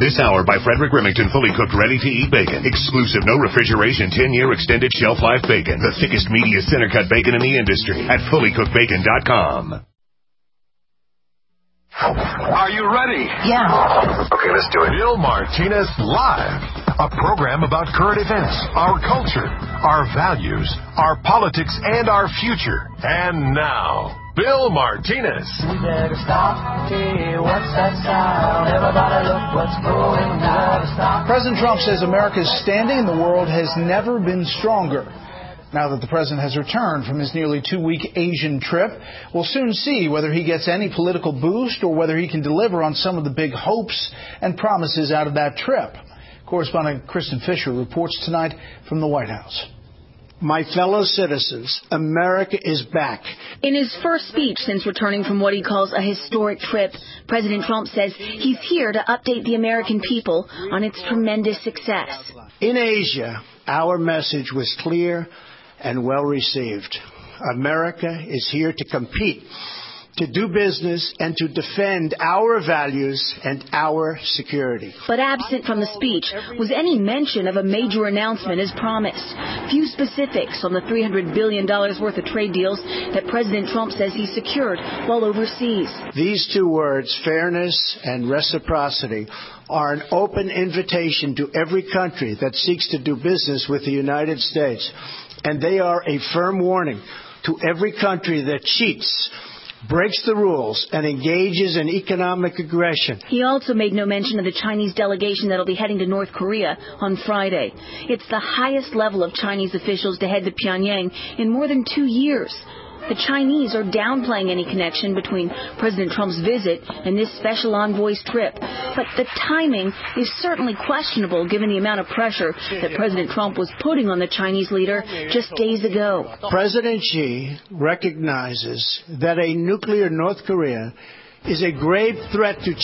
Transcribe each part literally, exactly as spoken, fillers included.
This hour by Frederick Remington, fully cooked, ready-to-eat bacon. Exclusive, no refrigeration, ten-year extended shelf life bacon. The thickest, meatiest center-cut bacon in the industry at fully cooked bacon dot com. Are you ready? Yeah. Okay, let's do it. Bill Martinez Live, a program about current events, our culture, our values, our politics, and our future. And now, Bill Martinez. We better stop. Hey, what's that sound? Everybody look what's going on. President Trump says America's standing in the world has never been stronger. Now that the president has returned from his nearly two-week Asian trip, we'll soon see whether he gets any political boost or whether he can deliver on some of the big hopes and promises out of that trip. Correspondent Kristen Fisher reports tonight from the White House. My fellow citizens, America is back. In his first speech since returning from what he calls a historic trip, President Trump says he's here to update the American people on its tremendous success. In Asia, our message was clear and well received. America is here to compete, to do business, and to defend our values and our security. But absent from the speech was any mention of a major announcement as promised. Few specifics on the three hundred billion dollars worth of trade deals that President Trump says he secured while overseas. These two words, fairness and reciprocity, are an open invitation to every country that seeks to do business with the United States. And they are a firm warning to every country that cheats, breaks the rules, and engages in economic aggression. He also made no mention of the Chinese delegation that will be heading to North Korea on Friday. It's the highest level of Chinese officials to head to Pyongyang in more than two years. The Chinese are downplaying any connection between President Trump's visit and this special envoy's trip. But the timing is certainly questionable given the amount of pressure that President Trump was putting on the Chinese leader just days ago. President Xi recognizes that a nuclear North Korea is a grave threat to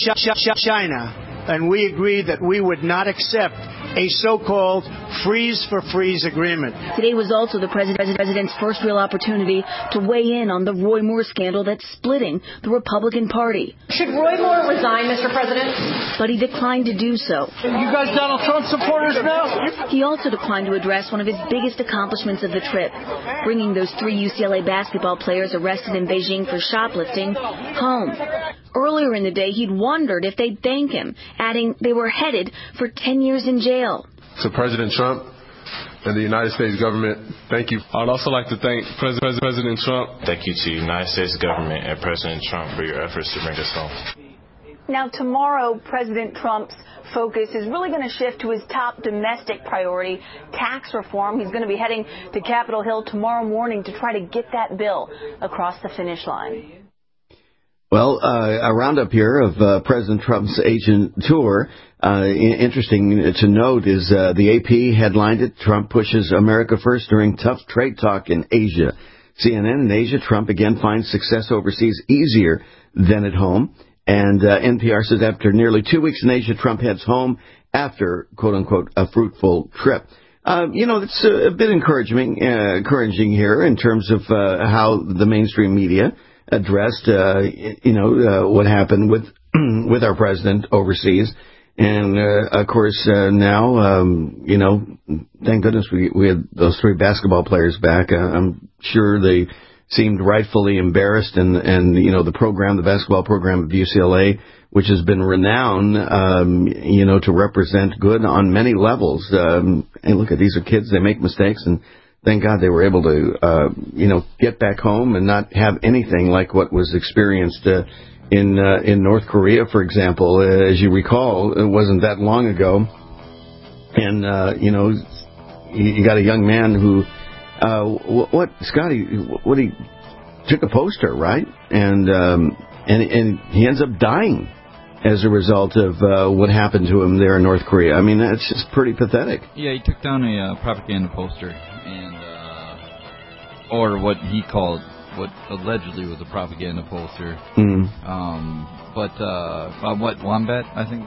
China, and we agreed that we would not accept a so-called freeze-for-freeze agreement. Today was also the president's first real opportunity to weigh in on the Roy Moore scandal that's splitting the Republican Party. Should Roy Moore resign, Mister President? But he declined to do so. You guys Donald Trump supporters now? He also declined to address one of his biggest accomplishments of the trip, bringing those three U C L A basketball players arrested in Beijing for shoplifting home. Earlier in the day, he'd wondered if they'd thank him, adding they were headed for ten years in jail. To President Trump and the United States government, thank you. I would also like to thank President, President Trump. Thank you to the United States government and President Trump for your efforts to bring us home. Now, tomorrow, President Trump's focus is really going to shift to his top domestic priority, tax reform. He's going to be heading to Capitol Hill tomorrow morning to try to get that bill across the finish line. Well, uh, a roundup here of uh, President Trump's Asian tour. Uh, interesting to note is uh, the A P headlined it, Trump pushes America first during tough trade talk in Asia. C N N in Asia, Trump again finds success overseas easier than at home. And uh, N P R says after nearly two weeks in Asia, Trump heads home after, quote-unquote, a fruitful trip. Uh, you know, it's a, a bit encouraging, uh, encouraging here in terms of uh, how the mainstream media addressed, uh, you know, uh, what happened with with our president overseas. And, uh, of course, uh, now, um, you know, thank goodness we, we had those three basketball players back. Uh, I'm sure they seemed rightfully embarrassed. And, and, you know, the program, the basketball program of U C L A, which has been renowned, um, you know, to represent good on many levels. Um, and look at these are kids, they make mistakes, and thank God they were able to, uh, you know, get back home and not have anything like what was experienced uh, in uh, in North Korea, for example. Uh, as you recall, it wasn't that long ago. And, uh, you know, you, you got a young man who, uh, what, what Scotty, what he took a poster, right? And, um, and, and he ends up dying as a result of uh, what happened to him there in North Korea. I mean, that's just pretty pathetic. Yeah, he took down a uh, propaganda poster, and uh, or what he called, what allegedly was a propaganda poster. Mm. Um, but uh, uh, what Wombat, I think,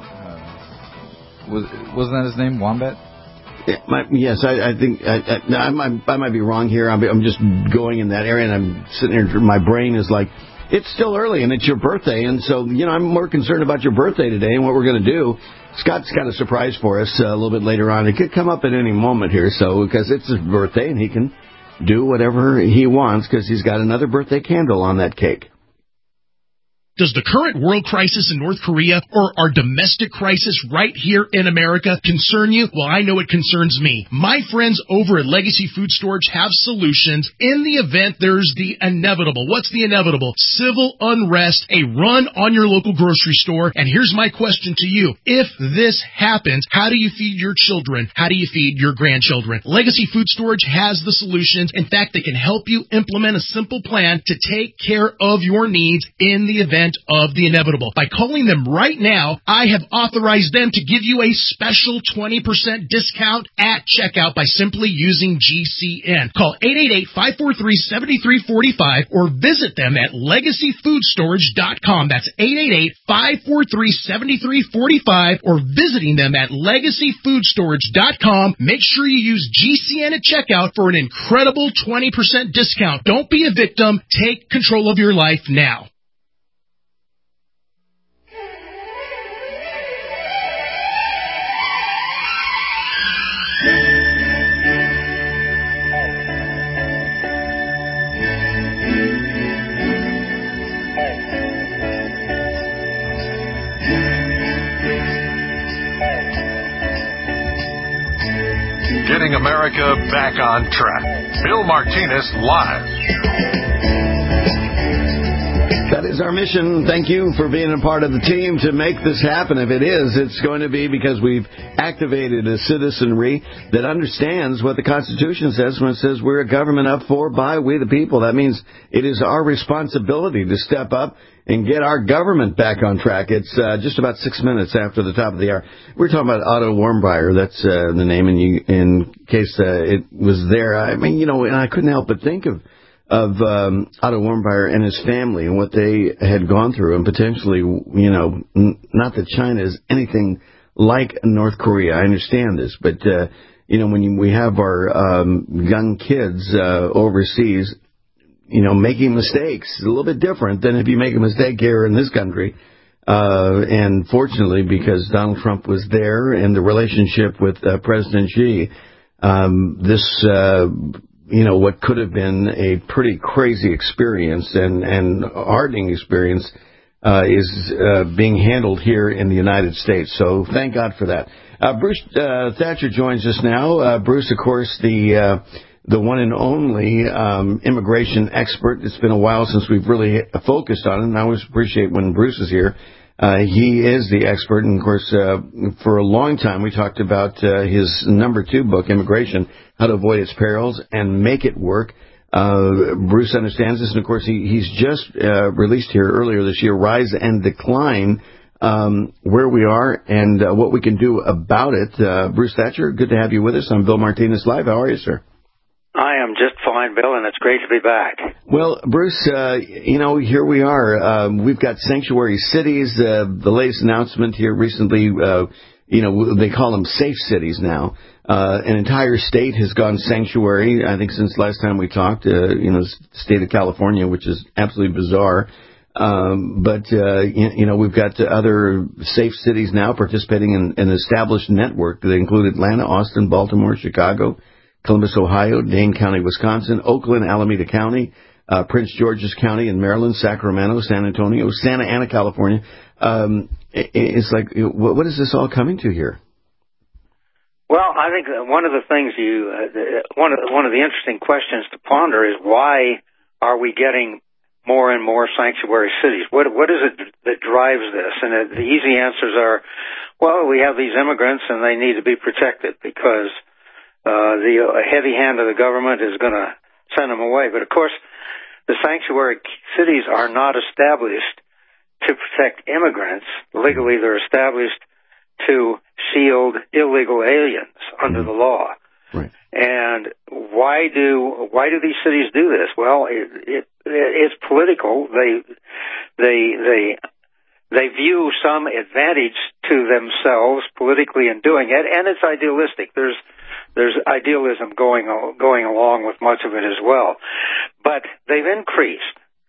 uh, was wasn't that his name, Wombat? Yeah, my, yes, I, I think I, I, I, might, I might be wrong here. I'm, I'm just going in that area, and I'm sitting there. My brain is like, it's still early, and it's your birthday, and so, you know, I'm more concerned about your birthday today and what we're going to do. Scott's got a surprise for us uh, a little bit later on. It could come up at any moment here, so because it's his birthday, and he can do whatever he wants because he's got another birthday candle on that cake. Does the current world crisis in North Korea or our domestic crisis right here in America concern you? Well, I know it concerns me. My friends over at Legacy Food Storage have solutions in the event there's the inevitable. What's the inevitable? Civil unrest, a run on your local grocery store. And here's my question to you. If this happens, how do you feed your children? How do you feed your grandchildren? Legacy Food Storage has the solutions. In fact, they can help you implement a simple plan to take care of your needs in the event of the inevitable. By calling them right now, I have authorized them to give you a special twenty percent discount at checkout by simply using G C N. Call eight eight eight, five four three, seven three four five or visit them at legacy food storage dot com. That's eight eight eight, five four three, seven three four five or visiting them at legacy food storage dot com. Make sure you use G C N at checkout for an incredible twenty percent discount. Don't be a victim. Take control of your life now. Getting America back on track. Bill Martinez Live. That is our mission. Thank you for being a part of the team to make this happen. If it is, it's going to be because we've activated a citizenry that understands what the Constitution says when it says we're a government of, for, by, we the people. That means it is our responsibility to step up and get our government back on track. It's uh, just about six minutes after the top of the hour. We're talking about Otto Warmbier. That's uh, the name, and you, in case uh, it was there. I mean, you know, and I couldn't help but think of of um, Otto Warmbier and his family and what they had gone through, and potentially, you know, n- not that China is anything like North Korea. I understand this, but, uh, you know, when you, we have our um, young kids uh, overseas, you know, making mistakes, it's a little bit different than if you make a mistake here in this country. Uh, and fortunately, because Donald Trump was there and the relationship with uh, President Xi, um, this, uh, you know, what could have been a pretty crazy experience and, and hardening experience uh, is uh, being handled here in the United States. So thank God for that. Uh, Bruce uh, Thatcher joins us now. Uh, Bruce, of course, the uh, the one and only um, immigration expert. It's been a while since we've really focused on it, and I always appreciate when Bruce is here. Uh, he is the expert, and of course, uh, for a long time we talked about uh, his number two book, Immigration, How to Avoid Its Perils and Make It Work. Uh, Bruce understands this, and of course, he, he's just uh, released here earlier this year, Rise and Decline, um, where we are and uh, what we can do about it. Uh, Bruce Thatcher, good to have you with us. I'm Bill Martinez Live. How are you, sir? I am just fine, Bill, and it's great to be back. Well, Bruce, uh, you know, here we are. Um, we've got sanctuary cities. Uh, the latest announcement here recently, uh, you know, they call them safe cities now. Uh, an entire state has gone sanctuary, I think, since last time we talked, uh, you know, the state of California, which is absolutely bizarre. Um, but, uh, you, you know, we've got other safe cities now participating in an established network that include Atlanta, Austin, Baltimore, Chicago, Columbus, Ohio, Dane County, Wisconsin, Oakland, Alameda County, uh, Prince George's County in Maryland, Sacramento, San Antonio, Santa Ana, California. Um, it, it's like, what is this all coming to here? Well, I think one of the things you, uh, one of the, one of the interesting questions to ponder is why are we getting more and more sanctuary cities? What what is it that drives this? And uh, the easy answers are, well, we have these immigrants and they need to be protected because Uh, the uh, heavy hand of the government is going to send them away. But, of course, the sanctuary cities are not established to protect immigrants. Legally, they're established to shield illegal aliens under the law. Right. And why do why do these cities do this? Well, it, it, it's political. They they they they view some advantage to themselves politically in doing it, and it's idealistic. There's There's idealism going going along with much of it as well. But they've increased.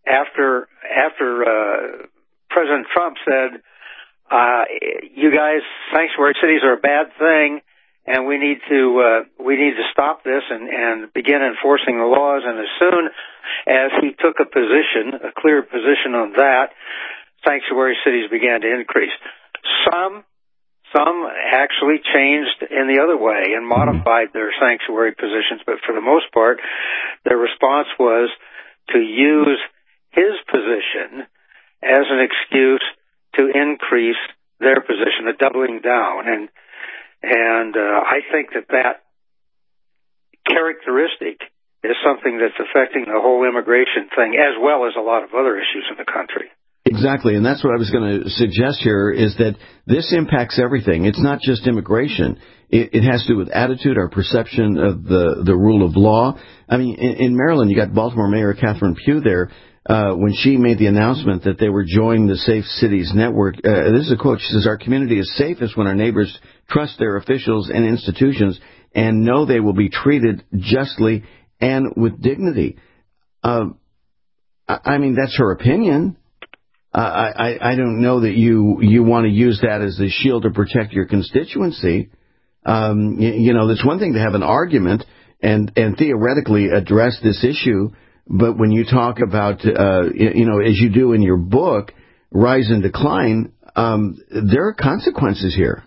after after uh, President Trump said, uh, "You guys, sanctuary cities are a bad thing, and we need to uh, we need to stop this and, and begin enforcing the laws." And as soon as he took a position, a clear position on that, sanctuary cities began to increase. Some some actually changed in the other way and modified their sanctuary positions, but for the most part, their response was to use his position as an excuse to increase their position, a doubling down. And and uh, I think that that characteristic is something that's affecting the whole immigration thing, as well as a lot of other issues in the country. Exactly, and that's what I was going to suggest here, is that this impacts everything. It's not just immigration. It, it has to do with attitude, our perception of the, the rule of law. I mean, in, in Maryland, you got Baltimore Mayor Catherine Pugh there, uh, when she made the announcement that they were joining the Safe Cities Network. Uh, this is a quote. She says, "Our community is safest when our neighbors trust their officials and institutions and know they will be treated justly and with dignity." Uh, I, I mean, that's her opinion. Uh, I, I don't know that you, you want to use that as the shield to protect your constituency. Um, you, you know, it's one thing to have an argument and, and theoretically address this issue, but when you talk about, uh, you know, as you do in your book, Rise and Decline, um, there are consequences here.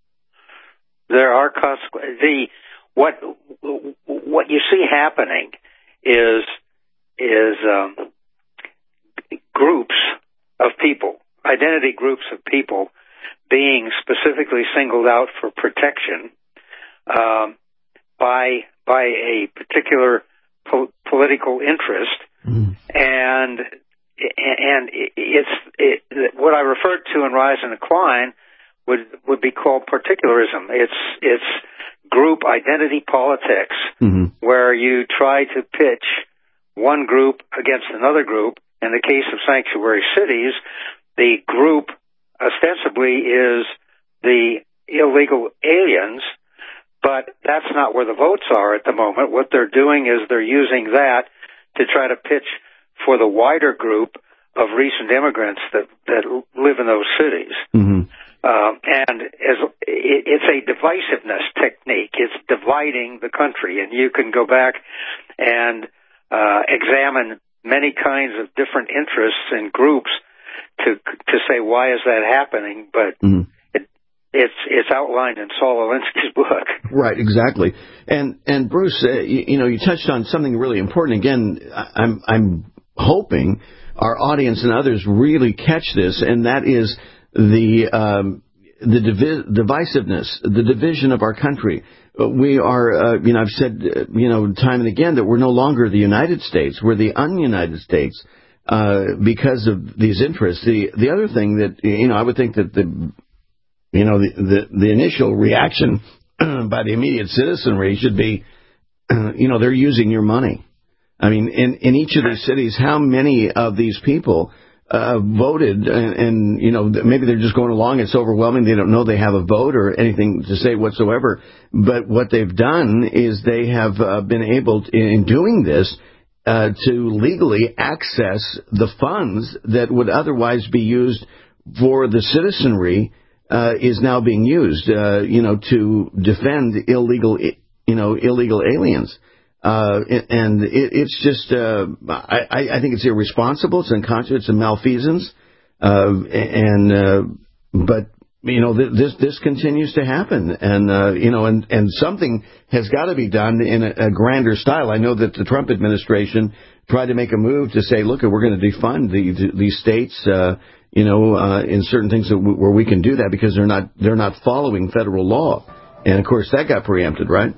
There are consequences. The, what, what you see happening is, is, um, groups of people, identity groups of people being specifically singled out for protection um, by by a particular po- political interest, mm. and and it's it, what I referred to in Rise and Decline would would be called particularism. It's it's group identity politics, mm-hmm. where you try to pitch one group against another group. In the case of sanctuary cities, the group ostensibly is the illegal aliens, but that's not where the votes are at the moment. What they're doing is they're using that to try to pitch for the wider group of recent immigrants that, that live in those cities. Mm-hmm. Uh, and as it, it's a divisiveness technique. It's dividing the country, and you can go back and uh, examine many kinds of different interests and groups to to say why is that happening, but mm-hmm. it, it's it's outlined in Saul Alinsky's book. Right, exactly. And and Bruce, uh, you, you know, you touched on something really important. Again, I'm I'm hoping our audience and others really catch this, and that is the um, the divi- divisiveness, the division of our country. We are, uh, you know, I've said, uh, you know, time and again that we're no longer the United States. We're the un-United States uh, because of these interests. The the other thing that, you know, I would think that the, you know, the the, the initial reaction by the immediate citizenry should be, uh, you know, they're using your money. I mean, in, in each of these cities, how many of these people uh, voted and, and, you know, maybe they're just going along. It's overwhelming. They don't know they have a vote or anything to say whatsoever. But what they've done is they have uh, been able, to, in doing this, uh, to legally access the funds that would otherwise be used for the citizenry uh, is now being used, uh, you know, to defend illegal, you know, illegal aliens. Uh, and it, it's just, uh, I, I think it's irresponsible. It's unconscious. It's a malfeasance. Uh, and, uh, but, you know, th- this, this continues to happen. And, uh, you know, and, and something has got to be done in a, a grander style. I know that the Trump administration tried to make a move to say, look, we're going to defund the, the, these states, uh, you know, uh, in certain things that w- where we can do that because they're not, they're not following federal law. And of course that got preempted, right?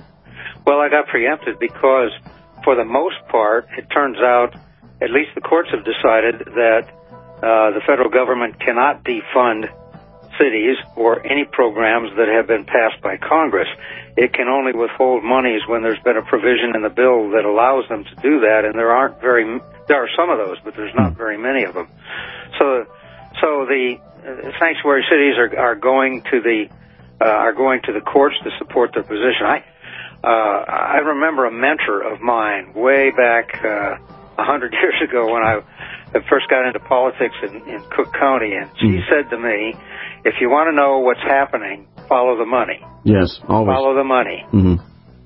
Well, I got preempted because, for the most part, it turns out, at least the courts have decided that uh, the federal government cannot defund cities or any programs that have been passed by Congress. It can only withhold monies when there's been a provision in the bill that allows them to do that, and there aren't very, there are some of those, but there's not very many of them. So, so the uh, sanctuary cities are, are going to the uh, are going to the courts to support their position. I. Uh, I remember a mentor of mine way back uh, a hundred years ago when I first got into politics in, in Cook County, and she mm. said to me, if you want to know what's happening, follow the money. Yes, always. Follow the money. Mm-hmm.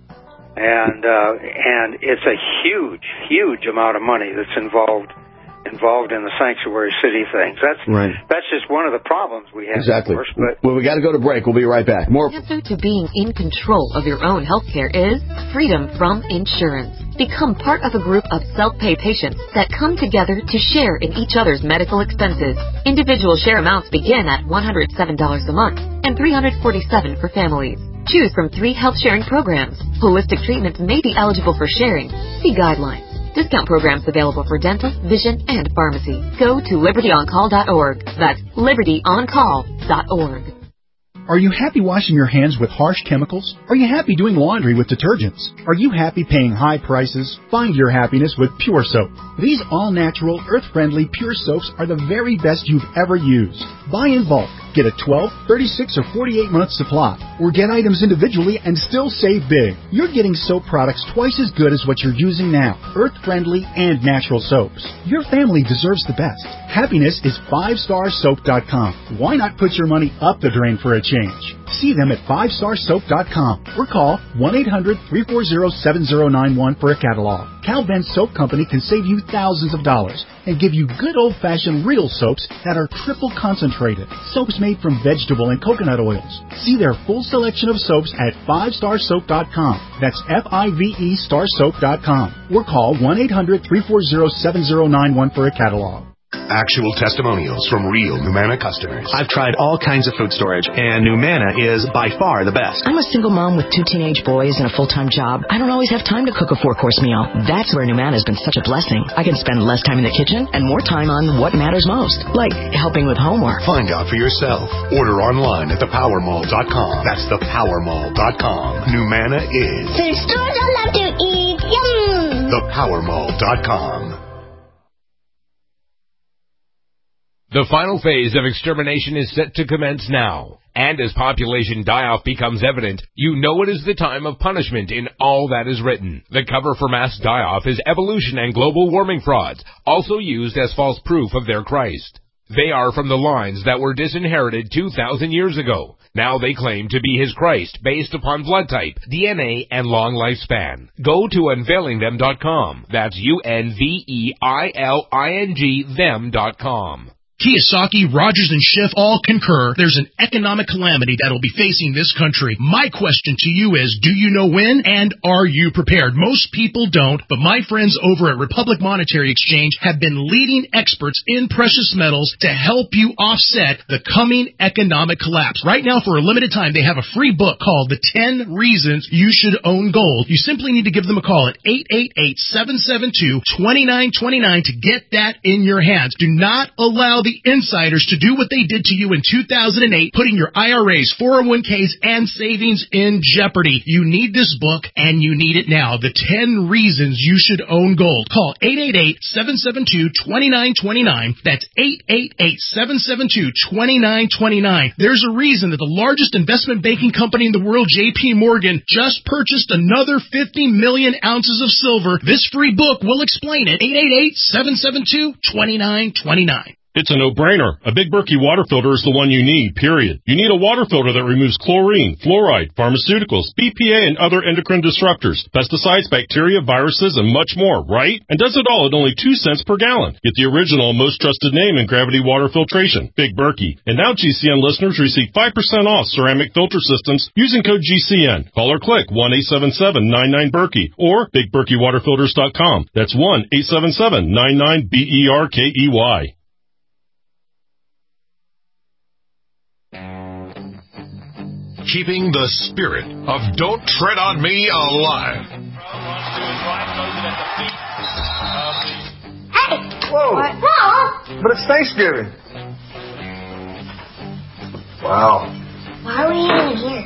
And uh, and it's a huge, huge amount of money that's involved involved in the sanctuary city things. That's right. That's just one of the problems we have. Exactly. Of course, but well, we got to go to break. We'll be right back. More. The answer to being in control of your own health care is freedom from insurance. Become part of a group of self-pay patients that come together to share in each other's medical expenses. Individual share amounts begin at one hundred seven dollars a month and three hundred forty-seven dollars for families. Choose from three health-sharing programs. Holistic treatments may be eligible for sharing. See guidelines. Discount programs available for dental, vision, and pharmacy. Go to liberty on call dot org. That's liberty on call dot org. Are you happy washing your hands with harsh chemicals? Are you happy doing laundry with detergents? Are you happy paying high prices? Find your happiness with Pure Soap. These all-natural, earth-friendly Pure Soaps are the very best you've ever used. Buy in bulk. Get a twelve, thirty-six, or forty-eight month supply. Or get items individually and still save big. You're getting soap products twice as good as what you're using now. Earth-friendly and natural soaps. Your family deserves the best. Happiness is five star soap dot com. Why not put your money up the drain for a change? See them at five star soap dot com or call one eight hundred, three four zero, seven zero nine one for a catalog. Cal Ben Soap Company can save you thousands of dollars and give you good old-fashioned real soaps that are triple concentrated. Soaps made from vegetable and coconut oils. See their full selection of soaps at five star soap dot com. That's F I V E star soap dot com. Or call one eight hundred, three four zero, seven zero nine one for a catalog. Actual testimonials from real Numanna customers. I've tried all kinds of food storage, and Numanna is by far the best. I'm a single mom with two teenage boys and a full-time job. I don't always have time to cook a four-course meal. That's where Numanna has been such a blessing. I can spend less time in the kitchen and more time on what matters most, like helping with homework. Find out for yourself. Order online at the power mall dot com. That's the power mall dot com. Numanna is food stores I love to eat. Yum! the power mall dot com. The final phase of extermination is set to commence now. And as population die-off becomes evident, you know it is the time of punishment in all that is written. The cover for mass die-off is evolution and global warming frauds, also used as false proof of their Christ. They are from the lines that were disinherited two thousand years ago. Now they claim to be his Christ based upon blood type, D N A, and long lifespan. Go to unveiling them dot com. That's U N V E I L I N G them dot com. Kiyosaki, Rogers, and Schiff all concur there's an economic calamity that will be facing this country. My question to you is, do you know when, and are you prepared? Most people don't, but my friends over at Republic Monetary Exchange have been leading experts in precious metals to help you offset the coming economic collapse. Right now, for a limited time, they have a free book called The ten Reasons You Should Own Gold. You simply need to give them a call at eight eight eight, seven seven two, two nine two nine to get that in your hands. Do not allow the insiders to do what they did to you in two thousand eight, putting your I R As, four oh one k's, and savings in jeopardy. You need this book, and you need it now. The ten Reasons You Should Own Gold. Call eight eight eight, seven seven two, two nine two nine. That's eight eight eight, seven seven two, two nine two nine. There's a reason that the largest investment banking company in the world, J P Morgan, just purchased another fifty million ounces of silver. This free book will explain it. eight eight eight, seven seven two, two nine two nine. It's a no-brainer. A Big Berkey water filter is the one you need, period. You need a water filter that removes chlorine, fluoride, pharmaceuticals, B P A, and other endocrine disruptors, pesticides, bacteria, viruses, and much more, right? And does it all at only two cents per gallon. Get the original, most trusted name in gravity water filtration, Big Berkey. And now G C N listeners receive five percent off ceramic filter systems using code G C N. Call or click one eight seven seven, nine nine, Berkey or big berkey water filters dot com. That's one eight seven seven, nine nine, B E R K E Y. Keeping the spirit of Don't Tread on Me alive. Hey! Whoa! What? No! But it's Thanksgiving. Wow. Why are we even here?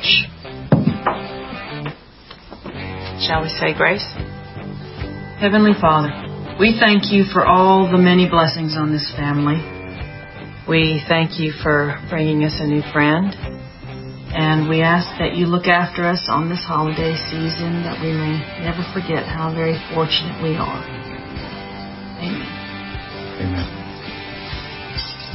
Shall we say grace? Heavenly Father, we thank you for all the many blessings on this family. We thank you for bringing us a new friend. And we ask that you look after us on this holiday season, that we may never forget how very fortunate we are.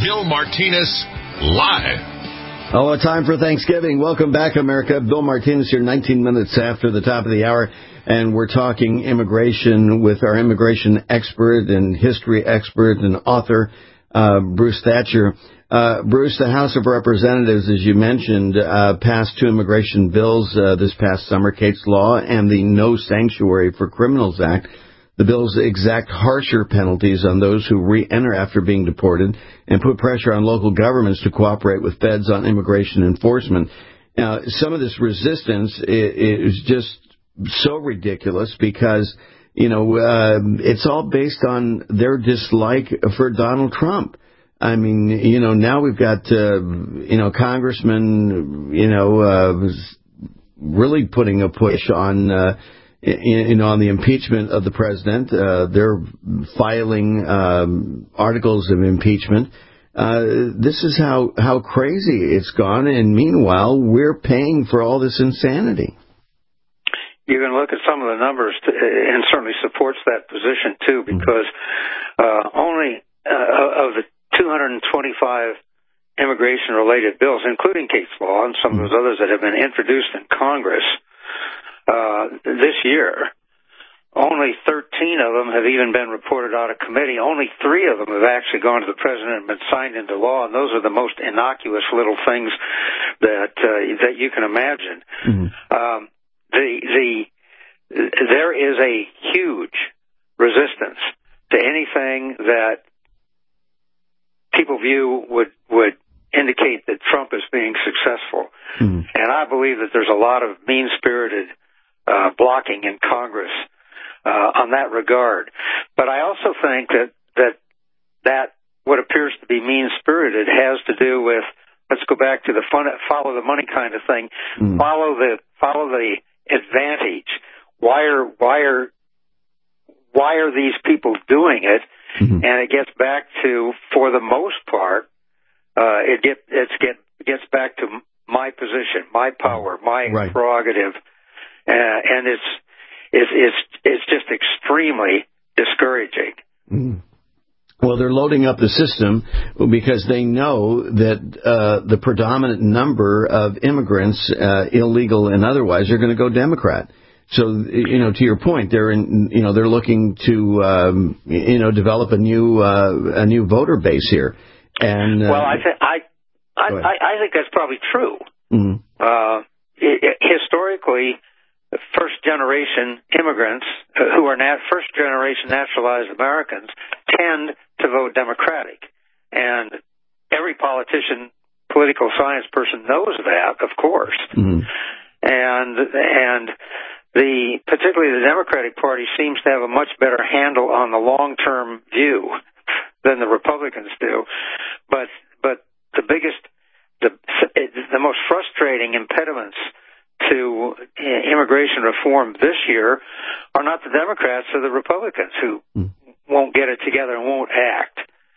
Bill Martinez Live. Oh, time for Thanksgiving. Welcome back, America. Bill Martinez here, nineteen minutes after the top of the hour, and we're talking immigration with our immigration expert and history expert and author, uh, Bruce Thatcher. Uh, Bruce, the House of Representatives, as you mentioned, uh, passed two immigration bills uh, this past summer, Kate's Law and the No Sanctuary for Criminals Act. The bills exact harsher penalties on those who re-enter after being deported and put pressure on local governments to cooperate with feds on immigration enforcement. Now, some of this resistance is just so ridiculous because, you know, uh, it's all based on their dislike for Donald Trump. I mean, you know, now we've got, uh, you know, congressmen, you know, uh, really putting a push on, uh, you know, on the impeachment of the president. Uh, they're filing um, articles of impeachment. Uh, this is how, how crazy it's gone, and meanwhile, we're paying for all this insanity. You can look at some of the numbers, to, and certainly supports that position, too, because uh, only uh, of the two hundred twenty-five immigration-related bills, including Kate's Law and some of those others that have been introduced in Congress, Uh, this year, only thirteen of them have even been reported out of committee. Only three of them have actually gone to the president and been signed into law, and those are the most innocuous little things that uh, that you can imagine. Mm-hmm. Um, the the there is a huge resistance to anything that people view would would indicate that Trump is being successful, mm-hmm. and I believe that there's a lot of mean-spirited Uh, blocking in Congress uh, on that regard. But I also think that that that what appears to be mean-spirited has to do with, let's go back to the fun, follow the money kind of thing. Mm. Follow the follow the advantage. Why are why are why are these people doing it? Mm-hmm. And it gets back to, for the most part, uh, it get it's get gets back to my position, my power, my right. prerogative. Uh, and it's, it's it's it's just extremely discouraging. Mm. Well, they're loading up the system because they know that uh, the predominant number of immigrants, uh, illegal and otherwise, are going to go Democrat. So, you know, to your point, they're in, you know, they're looking to um, you know develop a new uh, a new voter base here. And uh, well, I think I I, I I think that's probably true. Mm. Uh, it, it, historically. First-generation immigrants uh, who are nat- first-generation naturalized Americans tend to vote Democratic. And every politician, political science person knows that, of course. Mm-hmm. And and the particularly the Democratic Party seems to have a much better handle on the long-term view than the Republicans do. But but the biggest, the the most frustrating impediments to immigration reform this year are not the Democrats or the Republicans who mm. won't get it together and won't act.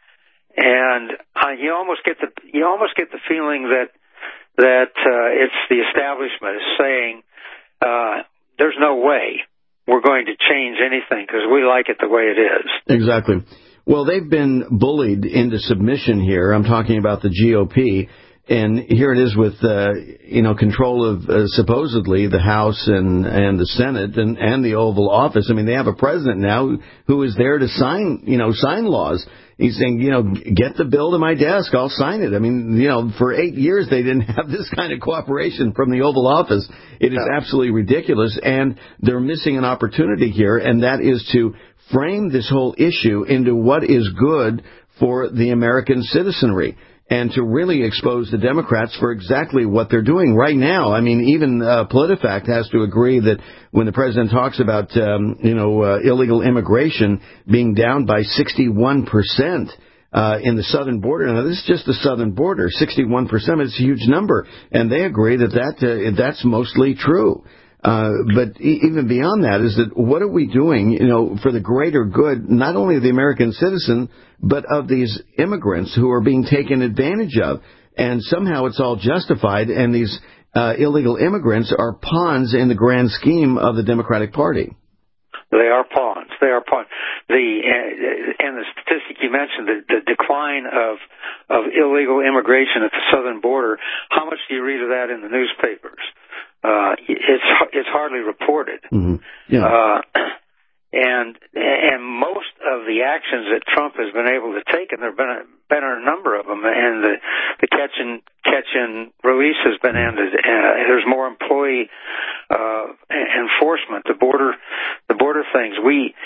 And uh, you almost get the you almost get the feeling that that uh, it's the establishment is saying uh, there's no way we're going to change anything because we like it the way it is. Exactly. Well, they've been bullied into submission here. I'm talking about the G O P. And here it is with, uh, you know, control of uh, supposedly the House and, and the Senate and, and the Oval Office. I mean, they have a president now who, who is there to sign, you know, sign laws. He's saying, you know, get the bill to my desk. I'll sign it. I mean, you know, for eight years they didn't have this kind of cooperation from the Oval Office. It is absolutely ridiculous. And they're missing an opportunity here, and that is to frame this whole issue into what is good for the American citizenry, and to really expose the Democrats for exactly what they're doing right now. I mean, even uh, PolitiFact has to agree that when the president talks about, um, you know, uh, illegal immigration being down by sixty-one percent uh, in the southern border. Now, this is just the southern border, sixty-one percent. It's a huge number, and they agree that, that uh, that's mostly true. Uh, but e- even beyond that is that what are we doing, you know, for the greater good, not only of the American citizen, but of these immigrants who are being taken advantage of. And somehow it's all justified, and these uh, illegal immigrants are pawns in the grand scheme of the Democratic Party. They are pawns. they are part. The uh, and the statistic you mentioned, the, the decline of of illegal immigration at the southern border. How much do you read of that in the newspapers? Uh, it's it's hardly reported. Mm-hmm. Yeah. Uh, and and most of the actions that Trump has been able to take, and there've been a, been a number of them, and the the catch and catch and release has been ended. Uh, there's more employee uh, enforcement. The border the border things. We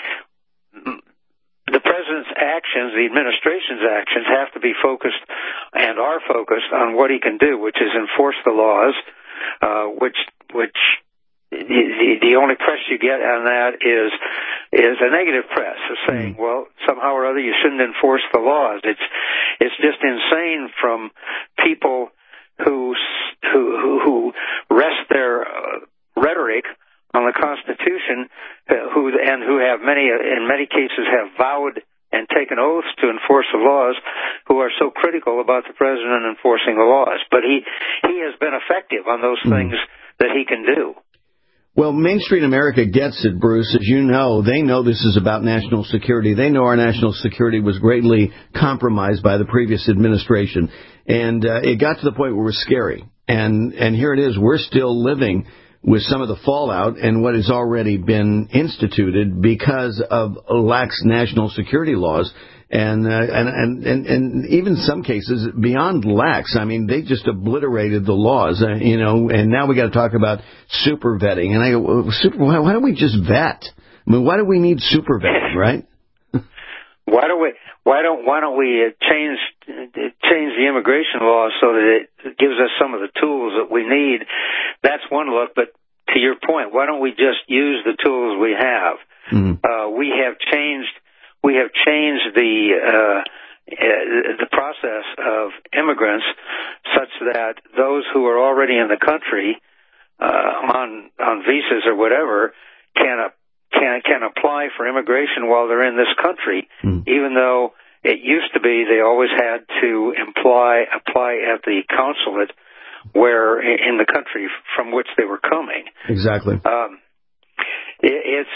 the president's actions, the administration's actions, have to be focused and are focused on what he can do, which is enforce the laws, uh, which which. The, the only press you get on that is is a negative press of saying, well, somehow or other you shouldn't enforce the laws. It's it's just insane from people who who who rest their uh, rhetoric on the Constitution, uh, who and who have many in many cases have vowed and taken oaths to enforce the laws, who are so critical about the president enforcing the laws. But he he has been effective on those things that he can do. Well, Main Street America gets it, Bruce. As you know, they know this is about national security. They know our national security was greatly compromised by the previous administration. And uh, it got to the point where it was scary. And, and here it is. We're still living with some of the fallout and what has already been instituted because of lax national security laws. And, uh, and, and, and, and even some cases beyond lax. I mean, they just obliterated the laws, uh, you know, and now we got to talk about super vetting. And I go, super, why, why don't we just vet? I mean, why do we need super vetting, right? Why don't we, why don't, why don't we uh, change, change the immigration laws so that it gives us some of the tools that we need? That's one look, but to your point, why don't we just use the tools we have? Mm-hmm. Uh, we have changed, We have changed the uh, the process of immigrants such that those who are already in the country uh, on on visas or whatever can can can apply for immigration while they're in this country, mm. even though it used to be they always had to imply apply at the consulate where in the country from which they were coming. Exactly. Um, it, it's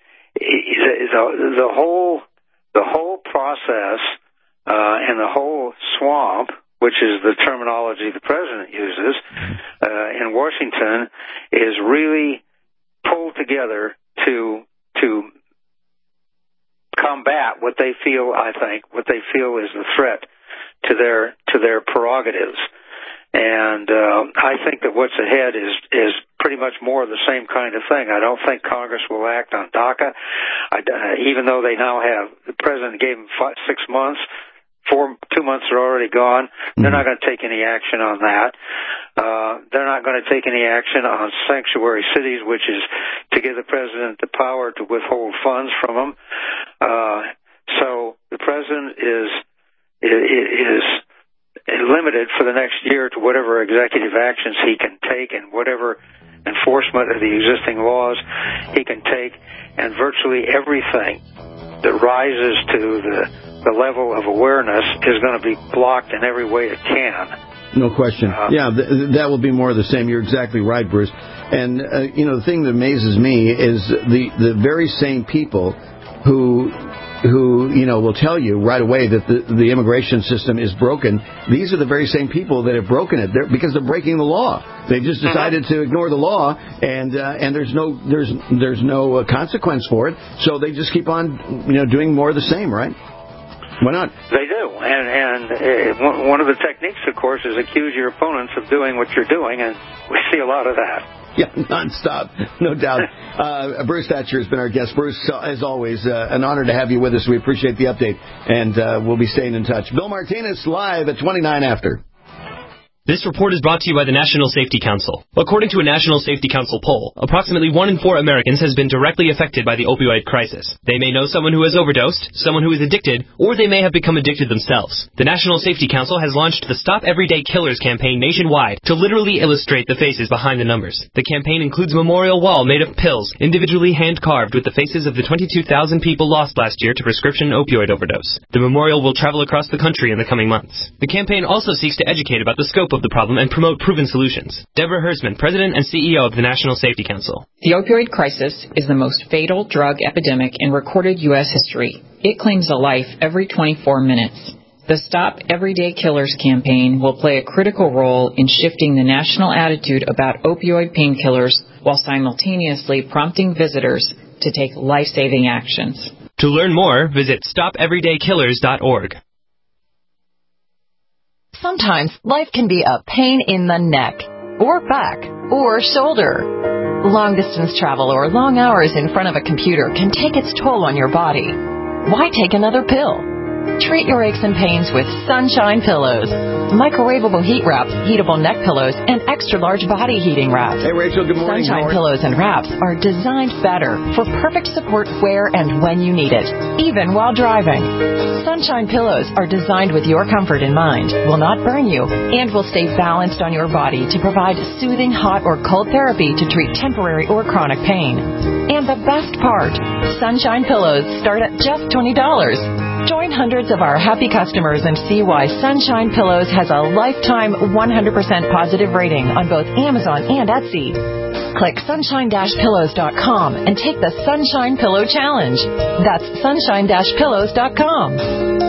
it, the the whole. The whole process uh, and the whole swamp, which is the terminology the president uses uh, in Washington, is really pulled together to to combat what they feel. I think what they feel is the threat to their to their prerogatives. And uh, I think that what's ahead is is pretty much more of the same kind of thing. I don't think Congress will act on DACA, I, uh, even though they now have the president gave them five, six months. Four, two months are already gone. They're not going to take any action on that. Uh, they're not going to take any action on sanctuary cities, which is to give the president the power to withhold funds from them. Uh, so the president is is. is limited for the next year to whatever executive actions he can take and whatever enforcement of the existing laws he can take, and virtually everything that rises to the, the level of awareness is going to be blocked in every way it can. No question. Uh, yeah, th- that will be more of the same. You're exactly right, Bruce. And, uh, you know, the thing that amazes me is the, the very same people who... who, you know, will tell you right away that the, the immigration system is broken. These are the very same people that have broken it they're, because they're breaking the law. They've just decided to ignore the law, and uh, and there's no there's there's no uh, consequence for it. So they just keep on, you know, doing more of the same, right? Why not? They do, and and uh, one of the techniques, of course, is accuse your opponents of doing what you're doing, and we see a lot of that. Yeah, nonstop, no doubt. Uh, Bruce Thatcher has been our guest. Bruce, as always, uh, an honor to have you with us. We appreciate the update, and uh, we'll be staying in touch. Bill Martinez, live at twenty-nine after. This report is brought to you by the National Safety Council. According to a National Safety Council poll, approximately one in four Americans has been directly affected by the opioid crisis. They may know someone who has overdosed, someone who is addicted, or they may have become addicted themselves. The National Safety Council has launched the Stop Everyday Killers campaign nationwide to literally illustrate the faces behind the numbers. The campaign includes a memorial wall made of pills, individually hand-carved with the faces of the twenty-two thousand people lost last year to prescription opioid overdose. The memorial will travel across the country in the coming months. The campaign also seeks to educate about the scope of of the problem and promote proven solutions. Deborah Hersman, President and C E O of the National Safety Council. The opioid crisis is the most fatal drug epidemic in recorded U S history. It claims a life every twenty-four minutes. The Stop Everyday Killers campaign will play a critical role in shifting the national attitude about opioid painkillers while simultaneously prompting visitors to take life-saving actions. To learn more, visit stop everyday killers dot org. Sometimes life can be a pain in the neck, or back, or shoulder. Long-distance travel or long hours in front of a computer can take its toll on your body. Why take another pill? Treat your aches and pains with Sunshine Pillows. Microwavable heat wraps, heatable neck pillows, and extra-large body heating wraps. Hey, Rachel, good morning. Sunshine Pillows and wraps are designed better for perfect support where and when you need it, even while driving. Sunshine Pillows are designed with your comfort in mind, will not burn you, and will stay balanced on your body to provide soothing hot or cold therapy to treat temporary or chronic pain. And the best part, Sunshine Pillows start at just twenty dollars. Join hundreds of our happy customers and see why Sunshine Pillows has a lifetime one hundred percent positive rating on both Amazon and Etsy. Click sunshine dash pillows dot com and take the Sunshine Pillow Challenge. That's sunshine dash pillows dot com.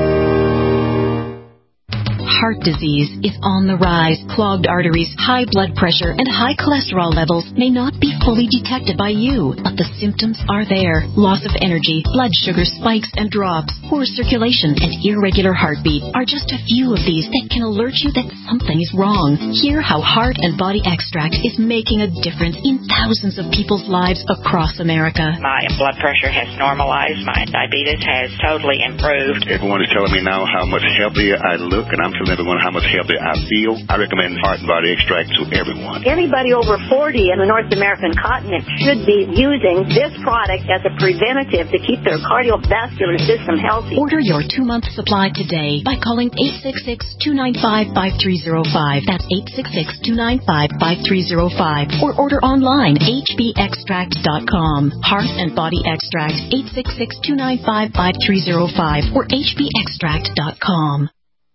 Heart disease is on the rise. Clogged arteries, high blood pressure, and high cholesterol levels may not be fully detected by you, but the symptoms are there. Loss of energy, blood sugar spikes and drops, poor circulation, and irregular heartbeat are just a few of these that can alert you that something is wrong. Hear how Heart and Body Extract is making a difference in thousands of people's lives across America. My blood pressure has normalized. My diabetes has totally improved. Everyone is telling me now how much healthier I look, and I'm telling everyone how much healthier I feel. I recommend Heart and Body Extract to everyone. Anybody over forty in the North American continent should be using this product as a preventative to keep their cardiovascular system healthy. Order your two-month supply today by calling eight six six, two nine five, five three zero five. That's eight six six, two nine five, five three zero five. Or order online, h b extract dot com. Heart and Body Extract, eight six six, two nine five, five three zero five or h b extract dot com.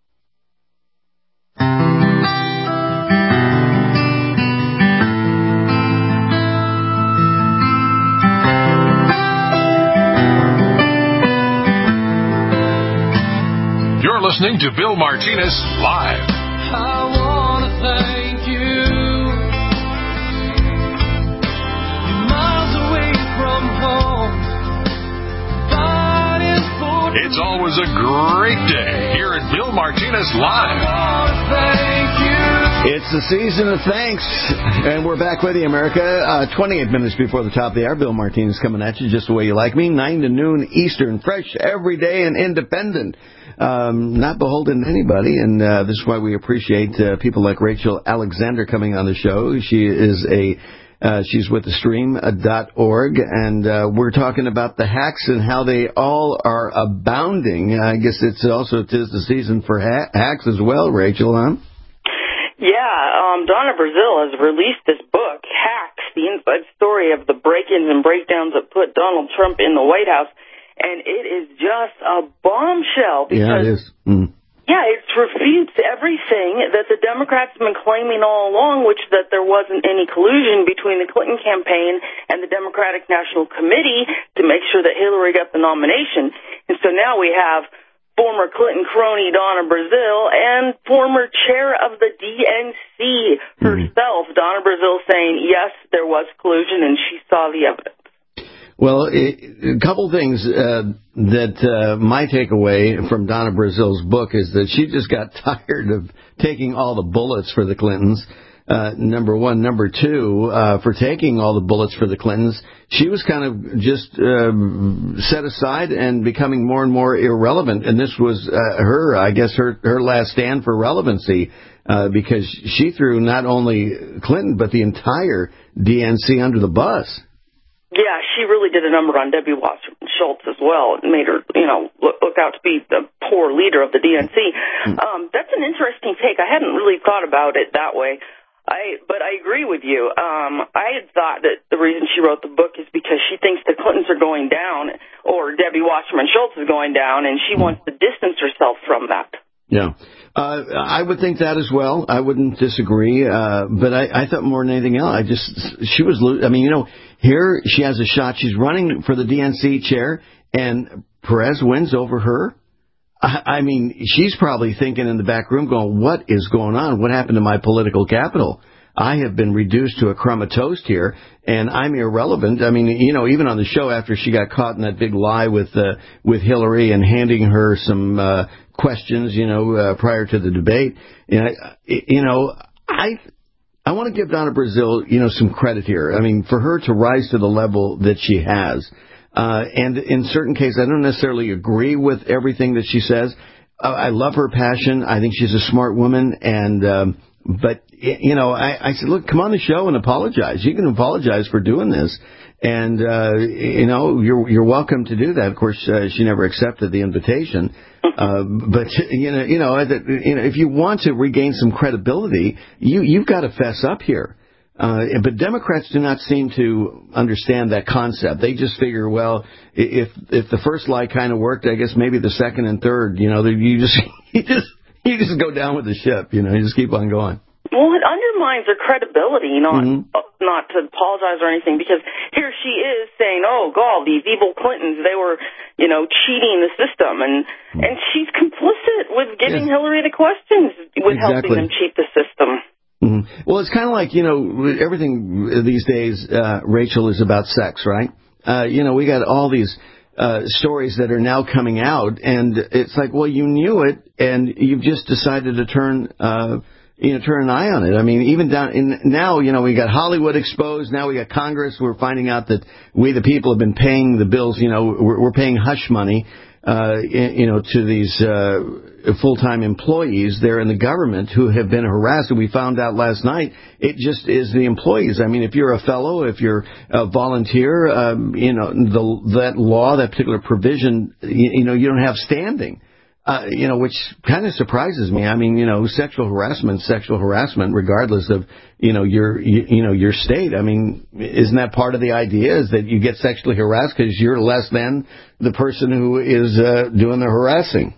You're listening to Bill Martinez Live. I want to thank you. You're miles away from home. It's always a great day here at Bill Martinez Live. It's the season of thanks, and we're back with you, America. Uh, twenty-eight minutes before the top of the hour, Bill Martinez coming at you just the way you like me, nine to noon Eastern, fresh every day and independent. Um, not beholden to anybody, and uh, this is why we appreciate uh, people like Rachel Alexander coming on the show. She is a Uh, she's with the stream dot org, and uh, we're talking about the hacks and how they all are abounding. I guess it's also tis the season for ha- hacks as well, Rachel, huh? Yeah, um, Donna Brazile has released this book, Hacks, the inside story of the break-ins and breakdowns that put Donald Trump in the White House, and it is just a bombshell. Because yeah, it is. Mm. Yeah, it refutes everything that the Democrats have been claiming all along, which that there wasn't any collusion between the Clinton campaign and the Democratic National Committee to make sure that Hillary got the nomination. And so now we have former Clinton crony Donna Brazile and former chair of the D N C herself, mm-hmm. Donna Brazile, saying, yes, there was collusion, and she saw the evidence. Well, a couple things uh, that uh, my takeaway from Donna Brazile's book is that she just got tired of taking all the bullets for the Clintons. Uh, number one. Number two, uh, for taking all the bullets for the Clintons, she was kind of just uh, set aside and becoming more and more irrelevant. And this was uh, her, I guess, her, her last stand for relevancy uh, because she threw not only Clinton but the entire D N C under the bus. Yeah, she really did a number on Debbie Wasserman Schultz as well. It made her, you know, look, look out to be the poor leader of the D N C. Um, that's an interesting take. I hadn't really thought about it that way. I, but I agree with you. Um, I had thought that the reason she wrote the book is because she thinks the Clintons are going down, or Debbie Wasserman Schultz is going down, and she wants to distance herself from that. Yeah. Uh, I would think that as well. I wouldn't disagree. Uh, but I, I thought more than anything else, I just, she was, lo- I mean, you know, here she has a shot. She's running for the D N C chair, and Perez wins over her. I, I mean, she's probably thinking in the back room going, what is going on? What happened to my political capital? I have been reduced to a crumb of toast here, and I'm irrelevant. I mean, you know, even on the show after she got caught in that big lie with uh, with Hillary and handing her some uh, questions, you know, uh, prior to the debate, you know, you know, I I want to give Donna Brazile, you know, some credit here. I mean, for her to rise to the level that she has, uh, and in certain cases, I don't necessarily agree with everything that she says. Uh, I love her passion. I think she's a smart woman, and um, but you know, I, I said, look, come on the show and apologize. You can apologize for doing this, and uh, you know, you're you're welcome to do that. Of course, uh, she never accepted the invitation, uh, but you know, you know, you know, if you want to regain some credibility, you you've got to fess up here. Uh, but Democrats do not seem to understand that concept. They just figure, well, if if the first lie kind of worked, I guess maybe the second and third, you know, you just you just you just go down with the ship, you know, you just keep on going. Well, it undermines her credibility, not Mm-hmm. not to apologize or anything, because here she is saying, "Oh, God, these evil Clintons, they were, you know, cheating the system," and mm-hmm. and she's complicit with giving yes. Hillary the questions, with exactly. helping them cheat the system. Mm-hmm. Well, it's kind of like, you know, everything these days, uh, Rachel, is about sex, right? Uh, you know, we got all these uh, stories that are now coming out, and it's like, well, you knew it, and you've just decided to turn, uh, you know, turn an eye on it. I mean, even down in now, you know, we got Hollywood exposed. Now we got Congress. We're finding out that we, the people, have been paying the bills. You know, we're, we're paying hush money, uh, you know, to these uh, full-time employees there in the government who have been harassed. And we found out last night it just is the employees. I mean, if you're a fellow, if you're a volunteer, um, you know, the, that law, that particular provision, you, you know, you don't have standing. Uh, you know, which kind of surprises me. I mean, you know, sexual harassment, sexual harassment, regardless of, you know, your, you, you know, your state. I mean, isn't that part of the idea, is that you get sexually harassed because you're less than the person who is uh, doing the harassing?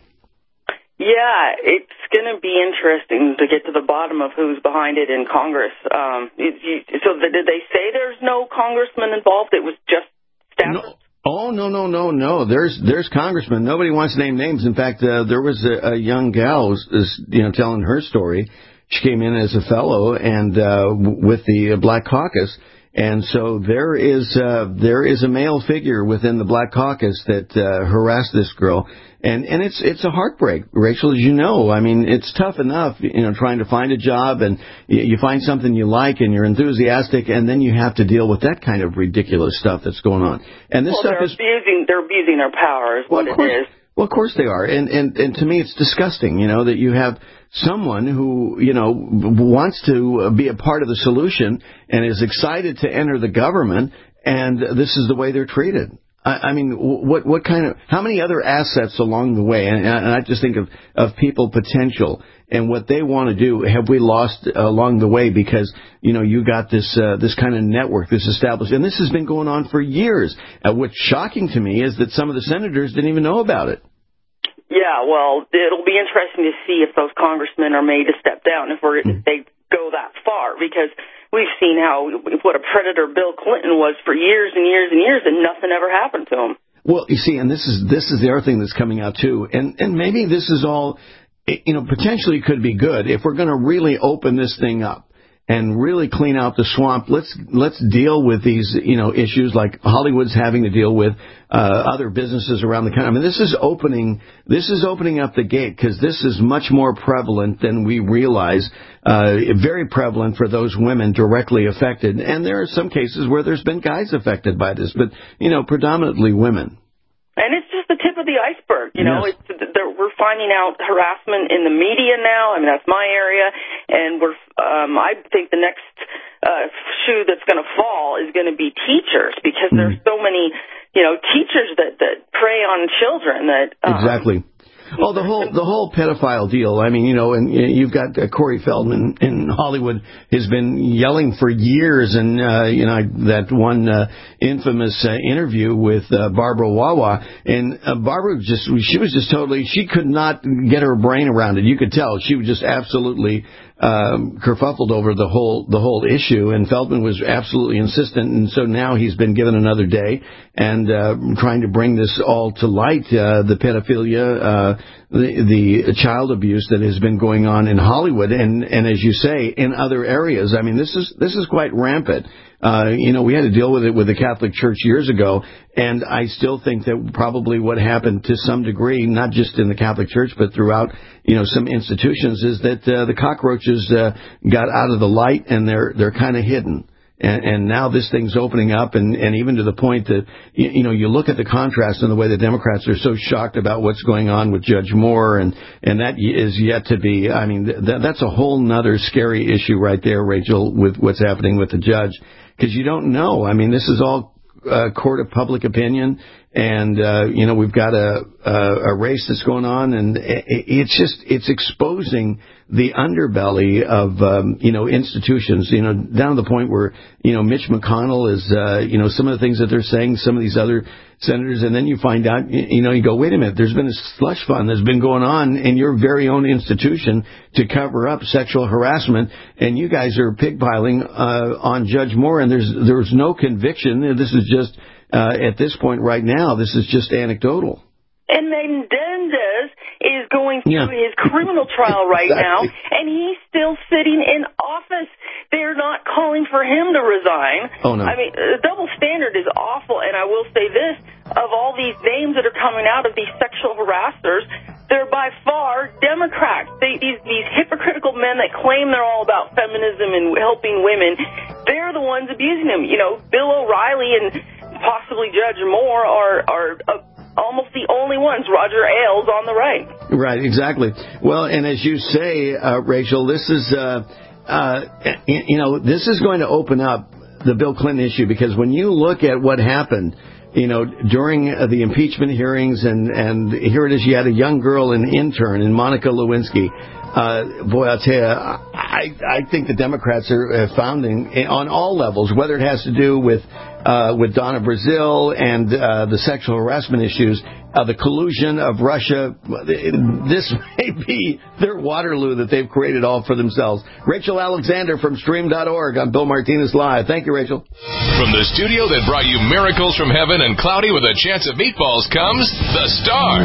Yeah, it's going to be interesting to get to the bottom of who's behind it in Congress. Um, you, you, so the, did they say there's no congressman involved? It was just staffers? No. Oh, no, no, no, no. There's there's congressmen. Nobody wants to name names. In fact, uh, there was a, a young gal who's, is, you know, telling her story. She came in as a fellow and uh, with the Black Caucus. And so there is uh, there is a male figure within the Black Caucus that uh, harassed this girl. And and it's it's a heartbreak, Rachel, as you know. I mean, it's tough enough, you know, trying to find a job, and you, you find something you like and you're enthusiastic, and then you have to deal with that kind of ridiculous stuff that's going on. And this well, stuff they're is abusing they're abusing their power is what well, it is. Well, of course they are. And, and and to me it's disgusting, you know, that you have someone who, you know, wants to be a part of the solution and is excited to enter the government, and this is the way they're treated. I mean, what what kind of, how many other assets along the way, and, and I just think of, of people potential and what they want to do, have we lost along the way because, you know, you got this uh, this kind of network, this established, and this has been going on for years. Uh, what's shocking to me is that some of the senators didn't even know about it. Yeah, well, it'll be interesting to see if those congressmen are made to step down, if, we're, if they go that far, because we've seen how what a predator Bill Clinton was for years and years and years, and nothing ever happened to him. Well, you see, and this is this is the other thing that's coming out too, and and maybe this is all, you know, potentially could be good if we're going to really open this thing up and really clean out the swamp. Let's let's deal with these, you know, issues like Hollywood's having to deal with, uh, other businesses around the country. I mean, this is opening this is opening up the gate, because this is much more prevalent than we realize. Uh, very prevalent for those women directly affected, and there are some cases where there's been guys affected by this, but you know, predominantly women. And it's just the tip of the iceberg, you know. Yes. It's, we're finding out harassment in the media now. I mean, that's my area, and we're. Um, I think the next uh, shoe that's going to fall is going to be teachers, because mm. there's so many, you know, teachers that that prey on children. That um, exactly. Oh, the whole the whole pedophile deal. I mean, you know, and you've got uh, Corey Feldman in Hollywood has been yelling for years, and uh, you know that one uh, infamous uh, interview with uh, Barbara Wawa, and uh, Barbara just she was just totally she could not get her brain around it. You could tell she was just absolutely um, kerfuffled over the whole the whole issue, and Feldman was absolutely insistent, and so now he's been given another day and uh, trying to bring this all to light, uh, the pedophilia, uh, the, the child abuse that has been going on in Hollywood, and, and as you say, in other areas. I mean, this is this is quite rampant. Uh, you know, we had to deal with it with the Catholic Church years ago, and I still think that probably what happened to some degree, not just in the Catholic Church, but throughout, you know, some institutions, is that uh, the cockroaches uh, got out of the light, and they're they're kind of hidden. And, and now this thing's opening up, and, and even to the point that, you, you know, you look at the contrast in the way the Democrats are so shocked about what's going on with Judge Moore, and, and that is yet to be, I mean, th- that's a whole nother scary issue right there, Rachel, with what's happening with the judge. Because you don't know. I mean, this is all uh, court of public opinion, and, uh, you know, we've got a, a, a race that's going on, and it, it's just, it's exposing the underbelly of, um, you know, institutions, you know, down to the point where, you know, Mitch McConnell is, uh, you know, some of the things that they're saying, some of these other senators, and then you find out, you know, you go, wait a minute, there's been a slush fund that's been going on in your very own institution to cover up sexual harassment, and you guys are pigpiling uh, on Judge Moore, and there's there's no conviction. This is just, uh, at this point right now, this is just anecdotal. And Menendez is going through Yeah. his criminal trial right Exactly. now, and he's still sitting in office. They're not calling for him to resign. Oh, no. I mean, the double standard is awful, and I will say this, of all these names that are coming out of these sexual harassers, they're by far Democrats. They, these, these hypocritical men that claim they're all about feminism and helping women, they're the ones abusing them. You know, Bill O'Reilly and possibly Judge Moore are... are uh, almost the only ones. Roger Ailes on the right. Right, exactly. Well, and as you say, uh, Rachel, this is, uh, uh, you know, this is going to open up the Bill Clinton issue, because when you look at what happened, you know, during uh, the impeachment hearings, and, and here it is, you had a young girl, an intern, in Monica Lewinsky. Uh, boy, I'll tell you, I, I think the Democrats are uh, founding on all levels, whether it has to do with uh, with Donna Brazile and uh, the sexual harassment issues, uh, the collusion of Russia. This may be their Waterloo that they've created all for themselves. Rachel Alexander from Stream dot org on Bill Martinez Live. Thank you, Rachel. From the studio that brought you miracles from heaven and cloudy with a chance of meatballs comes The Star.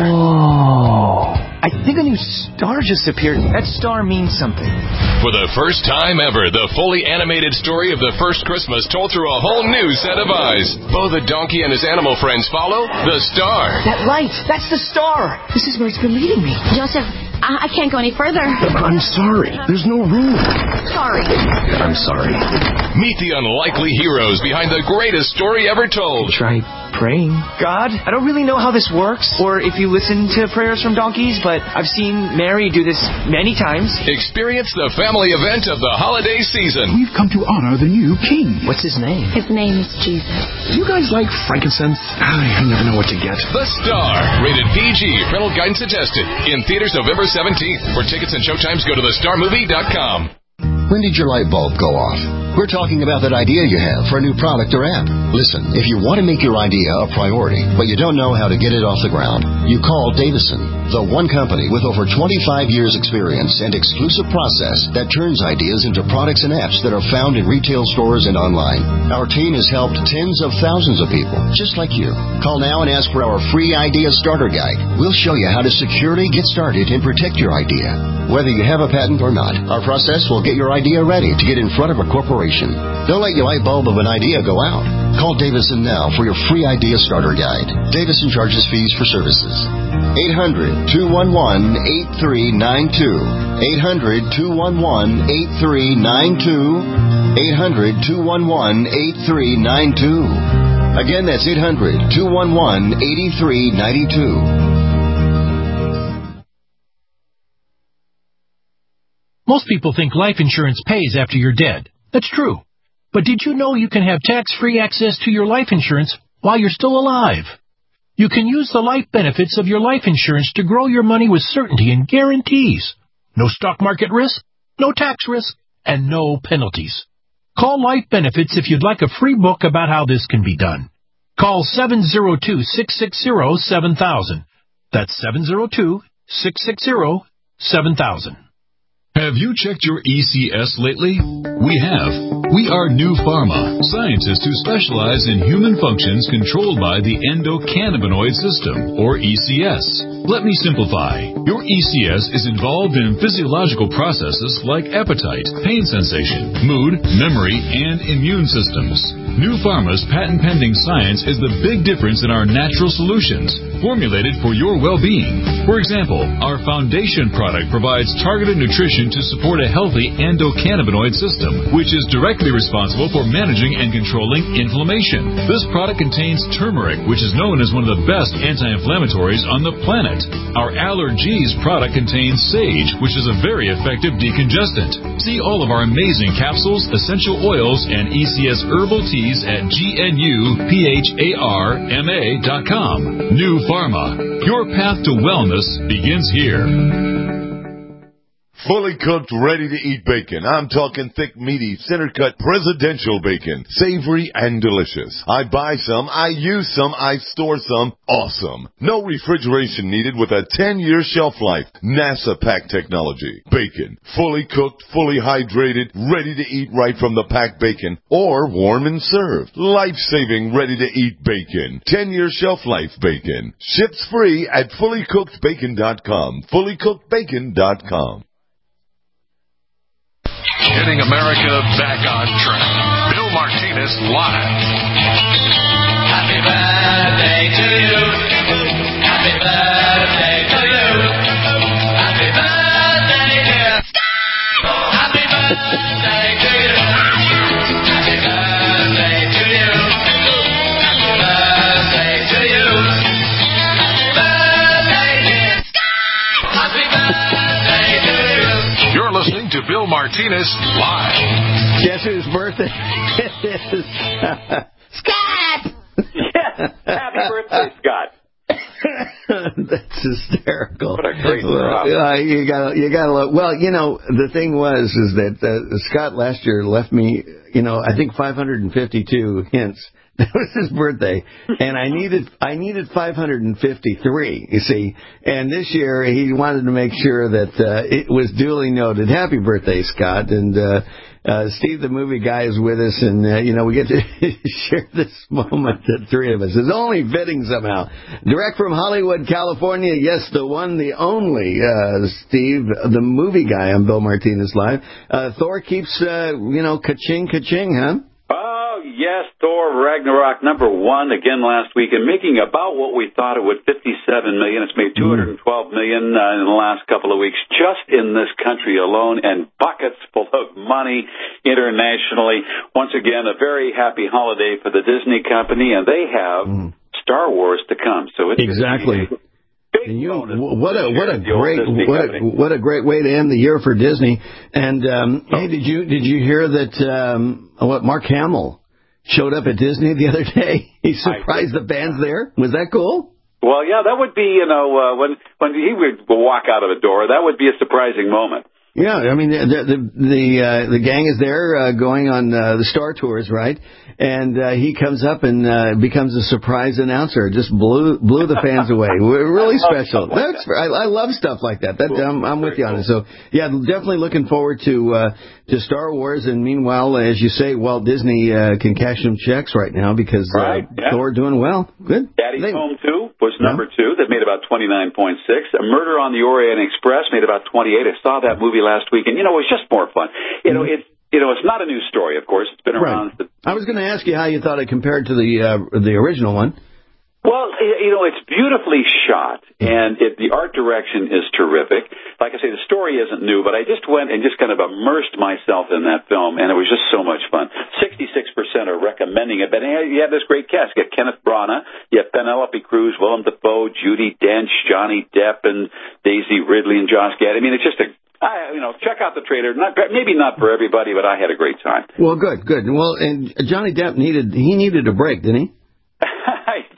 Whoa. I think a new star just appeared. That star means something. For the first time ever, the fully animated story of the first Christmas told through a whole new set of eyes. Bo the donkey and his animal friends follow The Star. That light, that's the star. This is where it's been leading me. Joseph, I, I can't go any further. I'm sorry. There's no room. Sorry. I'm sorry. Meet the unlikely heroes behind the greatest story ever told. Try praying. God, I don't really know how this works, or if you listen to prayers from donkeys, but I've seen Mary do this many times. Experience the family event of the holiday season. We've come to honor the new king. What's his name? His name is Jesus. You guys like frankincense? I never know what to get. The Star. Rated P G. Parental guidance suggested. In theaters November seventeenth. For tickets and showtimes, go to the star movie dot com. When did your light bulb go off? We're talking about that idea you have for a new product or app. Listen, if you want to make your idea a priority, but you don't know how to get it off the ground, you call Davison, the one company with over twenty-five years experience and exclusive process that turns ideas into products and apps that are found in retail stores and online. Our team has helped tens of thousands of people, just like you. Call now and ask for our free idea starter guide. We'll show you how to securely get started and protect your idea. Whether you have a patent or not, our process will get your idea ready to get in front of a corporation. Don't let your light bulb of an idea go out. Call Davison now for your free idea starter guide. Davison charges fees for services. eight hundred, two one one, eight three nine two. eight hundred, two one one, eight three nine two. eight hundred, two one one, eight three nine two. Again, that's eight hundred, two one one, eight three nine two. Most people think life insurance pays after you're dead. That's true. But did you know you can have tax-free access to your life insurance while you're still alive? You can use the life benefits of your life insurance to grow your money with certainty and guarantees. No stock market risk, no tax risk, and no penalties. Call Life Benefits if you'd like a free book about how this can be done. Call seven oh two, six six zero, seven thousand. That's seven oh two, six six zero, seven thousand. Have you checked your E C S lately? We have. We are New Pharma, scientists who specialize in human functions controlled by the endocannabinoid system, or E C S. Let me simplify. Your E C S is involved in physiological processes like appetite, pain sensation, mood, memory, and immune systems. New Pharma's patent-pending science is the big difference in our natural solutions, formulated for your well-being. For example, our foundation product provides targeted nutrition to support a healthy endocannabinoid system, which is directly responsible for managing and controlling inflammation. This product contains turmeric, which is known as one of the best anti-inflammatories on the planet. Our Allergies product contains sage, which is a very effective decongestant. See all of our amazing capsules, essential oils, and E C S herbal teas at G N U P H A R M A dot com. New Pharma. Your path to wellness begins here. Fully cooked, ready-to-eat bacon. I'm talking thick, meaty, center-cut presidential bacon. Savory and delicious. I buy some, I use some, I store some. Awesome. No refrigeration needed with a ten-year shelf life. NASA pack technology. Bacon. Fully cooked, fully hydrated, ready to eat right from the packed bacon. Or warm and served. Life-saving, ready-to-eat bacon. ten-year shelf life bacon. Ships free at fully cooked bacon dot com. fully cooked bacon dot com. Getting America back on track. Bill Martinez live. Happy birthday to you. Happy birthday to you. Happy birthday, dear Scott. Happy birthday to you. Happy birthday to you. Happy birthday to you. Happy birthday, dear Scott. Happy birthday to you. You're listening to Bill Martinez live. Guess whose birthday it is? Scott! Yes. Happy birthday, Scott. That's hysterical. What a great drop. Uh, you got you got to look. Well, you know, the thing was is that uh, Scott last year left me, you know, I think five hundred fifty-two hints. That was his birthday, and I needed I needed five hundred fifty-three. You see, and this year he wanted to make sure that uh, it was duly noted. Happy birthday, Scott! And uh, uh, Steve, the movie guy, is with us, and uh, you know we get to share this moment, the three of us. It's only fitting somehow. Direct from Hollywood, California. Yes, the one, the only uh, Steve, the movie guy. I'm Bill Martinez live. Uh, Thor keeps uh, you know ka-ching ka-ching, huh? Oh, yes, Thor Ragnarok number one again last week, and making about what we thought it would, fifty-seven million dollars. It's made two hundred twelve million dollars uh, in the last couple of weeks just in this country alone, and buckets full of money internationally. Once again, a very happy holiday for the Disney company, and they have mm. Star Wars to come. So it's exactly. And you, what a what a great what a, what a great way to end the year for Disney. And um, oh. hey, did you did you hear that um, what Mark Hamill showed up at Disney the other day? He surprised the bands there. Was that cool? Well, yeah, that would be, you know, uh, when when he would walk out of a door, that would be a surprising moment. Yeah, I mean the the the, uh, the gang is there uh, going on uh, the Star Tours, right? And uh, he comes up and uh, becomes a surprise announcer. Just blew blew the fans away. We're really special. That's I, I love stuff like that. That I'm, I'm with you on it. So yeah, definitely looking forward to uh, to Star Wars. And meanwhile, as you say, Walt Disney uh, can cash some checks right now because uh, right, yeah. Thor doing well. Good. Daddy's Home two was number yeah. two. That made about twenty-nine point six. A Murder on the Orient Express made about twenty-eight. I saw that movie last week, and you know it was just more fun. You know it's. You know, it's not a new story, of course. It's been around. Right. I was going to ask you how you thought it compared to the uh, the original one. Well, you know, it's beautifully shot, and it, the art direction is terrific. Like I say, the story isn't new, but I just went and just kind of immersed myself in that film, and it was just so much fun. sixty-six percent are recommending it, but you have this great cast. You have Kenneth Branagh, you have Penelope Cruz, Willem Dafoe, Judi Dench, Johnny Depp, and Daisy Ridley and Josh Gad. I mean, it's just a I, you know, check out the trailer. Not, maybe not for everybody, but I had a great time. Well, good, good. Well, and Johnny Depp needed, he needed a break, didn't he? I guess,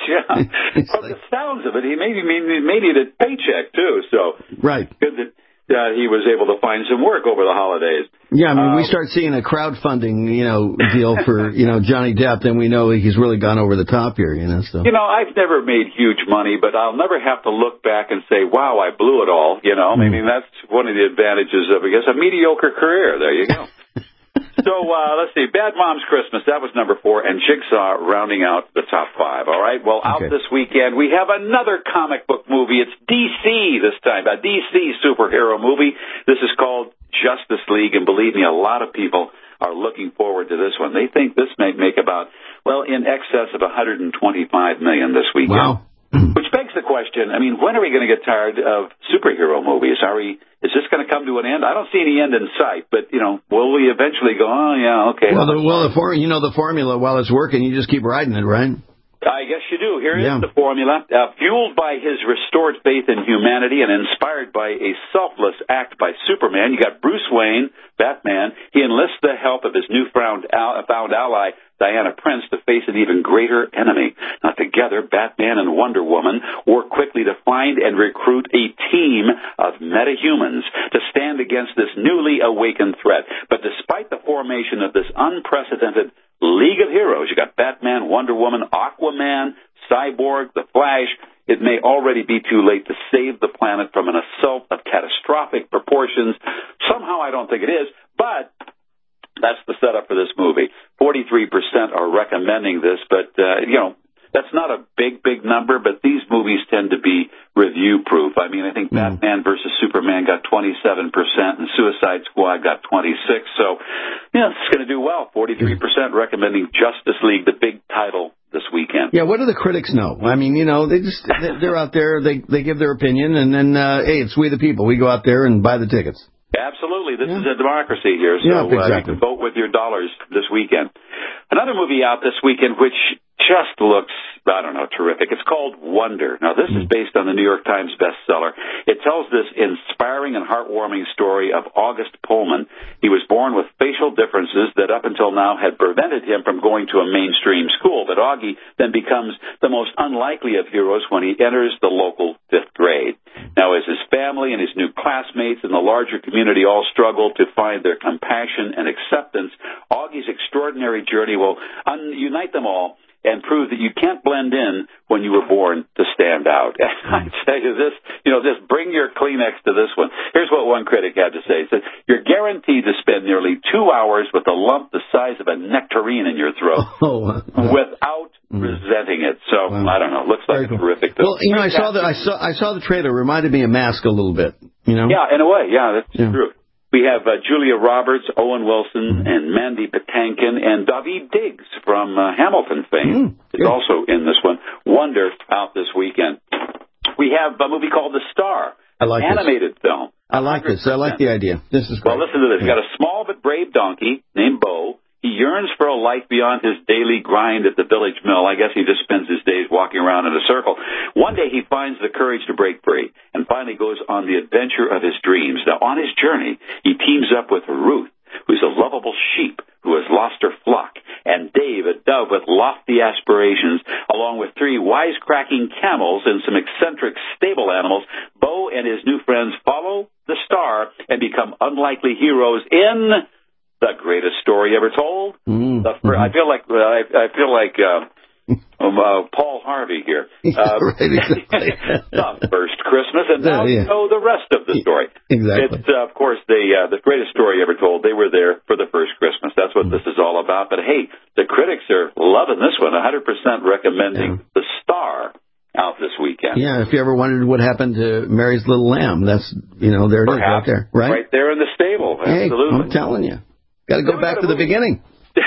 yeah. From the sounds of it, he maybe may need a paycheck, too. So right. Good that uh, he was able to find some work over the holidays. Yeah, I mean, um, we start seeing a crowdfunding, you know, deal for, you know, Johnny Depp, then we know he's really gone over the top here, you know. So You know, I've never made huge money, but I'll never have to look back and say, wow, I blew it all, you know. Mm. I mean, that's one of the advantages of, I guess, a mediocre career. There you go. So, uh, let's see, Bad Moms Christmas, that was number four, and Jigsaw rounding out the top five, all right? Well, out okay. this weekend, we have another comic book movie. It's D C this time, a D C superhero movie. This is called Justice League, and believe me, a lot of people are looking forward to this one. They think this may make about, well, in excess of one hundred twenty-five million dollars this weekend. Wow. Which begs the question, I mean, when are we going to get tired of superhero movies? Are we, is this going to come to an end? I don't see any end in sight, but, you know, will we eventually go, oh, yeah, okay. Well, the, well, the for, you know the formula, while it's working, you just keep riding it, right? I guess you do. Here yeah. is the formula. Uh, fueled by his restored faith in humanity and inspired by a selfless act by Superman, you got Bruce Wayne, Batman. He enlists the help of his newfound al- found ally, Diana Prince, to face an even greater enemy. Now, together, Batman and Wonder Woman work quickly to find and recruit a team of metahumans to stand against this newly awakened threat. But despite the formation of this unprecedented League of Heroes, you got Batman, Wonder Woman, Aquaman, Cyborg, The Flash. It may already be too late to save the planet from an assault of catastrophic proportions. Somehow I don't think it is, but that's the setup for this movie. forty-three percent are recommending this, but, uh, you know, that's not a big, big number, but these movies tend to be review-proof. I mean, I think mm. Batman versus Superman got twenty-seven percent, and Suicide Squad got twenty-six. So, yeah, it's going to do well. forty-three percent recommending Justice League, the big title this weekend. Yeah, what do the critics know? I mean, you know, they just they're out there, they they give their opinion, and then uh, hey, it's we the people. We go out there and buy the tickets. Absolutely. This yeah. is a democracy here, so yeah, exactly. uh, you can vote with your dollars this weekend. Another movie out this weekend, which just looks, I don't know, terrific. It's called Wonder. Now, this mm. is based on the New York Times bestseller. It tells this inspiring and heartwarming story of August Pullman. He was born with facial differences that up until now had prevented him from going to a mainstream school. But Augie then becomes the most unlikely of heroes when he enters the local fifth grade. Now, as his family and his new classmates and the larger community all struggle to find their compassion and acceptance, Augie's extraordinary journey will un- unite them all and prove that you can't blend in when you were born to stand out. And I tell you this, you know, just bring your Kleenex to this one. Here's what one critic had to say. He said, you're guaranteed to spend nearly two hours with a lump the size of a nectarine in your throat oh, uh, without mm. resenting it. So, wow. I don't know. Looks like a terrific film. Well, you know, I saw, the, I, saw, I saw the trailer. It reminded me of Mask a little bit, you know? Yeah, in a way. Yeah, that's yeah. true. We have uh, Julia Roberts, Owen Wilson, and Mandy Patinkin, and Daveed Diggs from uh, Hamilton fame mm, is also in this one. Wonder out this weekend. We have a movie called The Star, I like an animated this. film. I like this. I like the idea. This is great. Well, listen to this. We've got a small but brave donkey named Bo. He yearns for a life beyond his daily grind at the village mill. I guess he just spends his days walking around in a circle. One day he finds the courage to break free and finally goes on the adventure of his dreams. Now, on his journey, he teams up with Ruth, who's a lovable sheep who has lost her flock, and Dave, a dove with lofty aspirations, along with three wisecracking camels and some eccentric stable animals. Bo and his new friends follow the star and become unlikely heroes in the greatest story ever told. Mm, the fir- mm-hmm. I feel like uh, I, I feel like uh, um, uh, Paul Harvey here. Uh, right, exactly. The first Christmas, and now yeah. you know the rest of the story. Exactly. It's uh, of course the uh, the greatest story ever told. They were there for the first Christmas. That's what mm. this is all about. But hey, the critics are loving this one. one hundred percent recommending yeah. The Star out this weekend. Yeah, if you ever wondered what happened to Mary's Little Lamb, that's, you know, there it Perhaps, is right there. Right? Right there in the stable. Hey, Absolutely. I'm telling you. Got to go back to the beginning.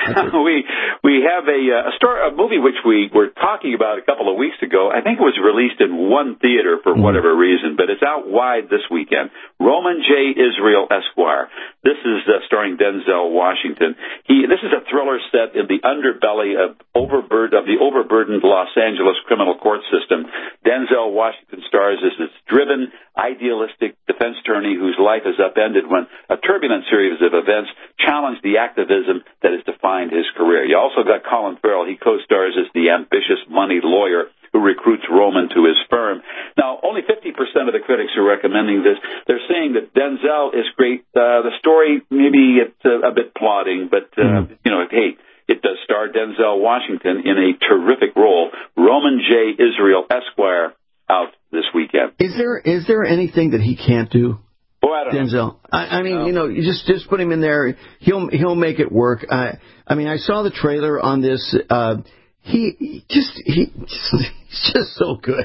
we we have a a, story, a movie which we were talking about a couple of weeks ago. I think it was released in one theater for mm. whatever reason, but it's out wide this weekend. Roman J. Israel Esquire. This is uh, starring Denzel Washington. He this is a thriller set in the underbelly of overburden of the overburdened Los Angeles criminal court system. Denzel Washington stars as this driven, idealistic defense attorney whose life is upended when a turbulent series of events challenge the activism that has defined his career. You also got Colin Farrell. He co-stars as the ambitious moneyed lawyer who recruits Roman to his firm. Now, only fifty percent of the critics are recommending this. They're saying that Denzel is great. Uh, the story, maybe it's uh, a bit plodding, but, uh, mm. you know, hey, it does star Denzel Washington in a terrific role. Roman J. Israel, Esquire, out this weekend. Is there is there anything that he can't do? Oh, I don't Denzel. know. I, I mean, no. you know, you just just put him in there. He'll he'll make it work. I I mean, I saw the trailer on this. Uh, he, he just he he's just so good.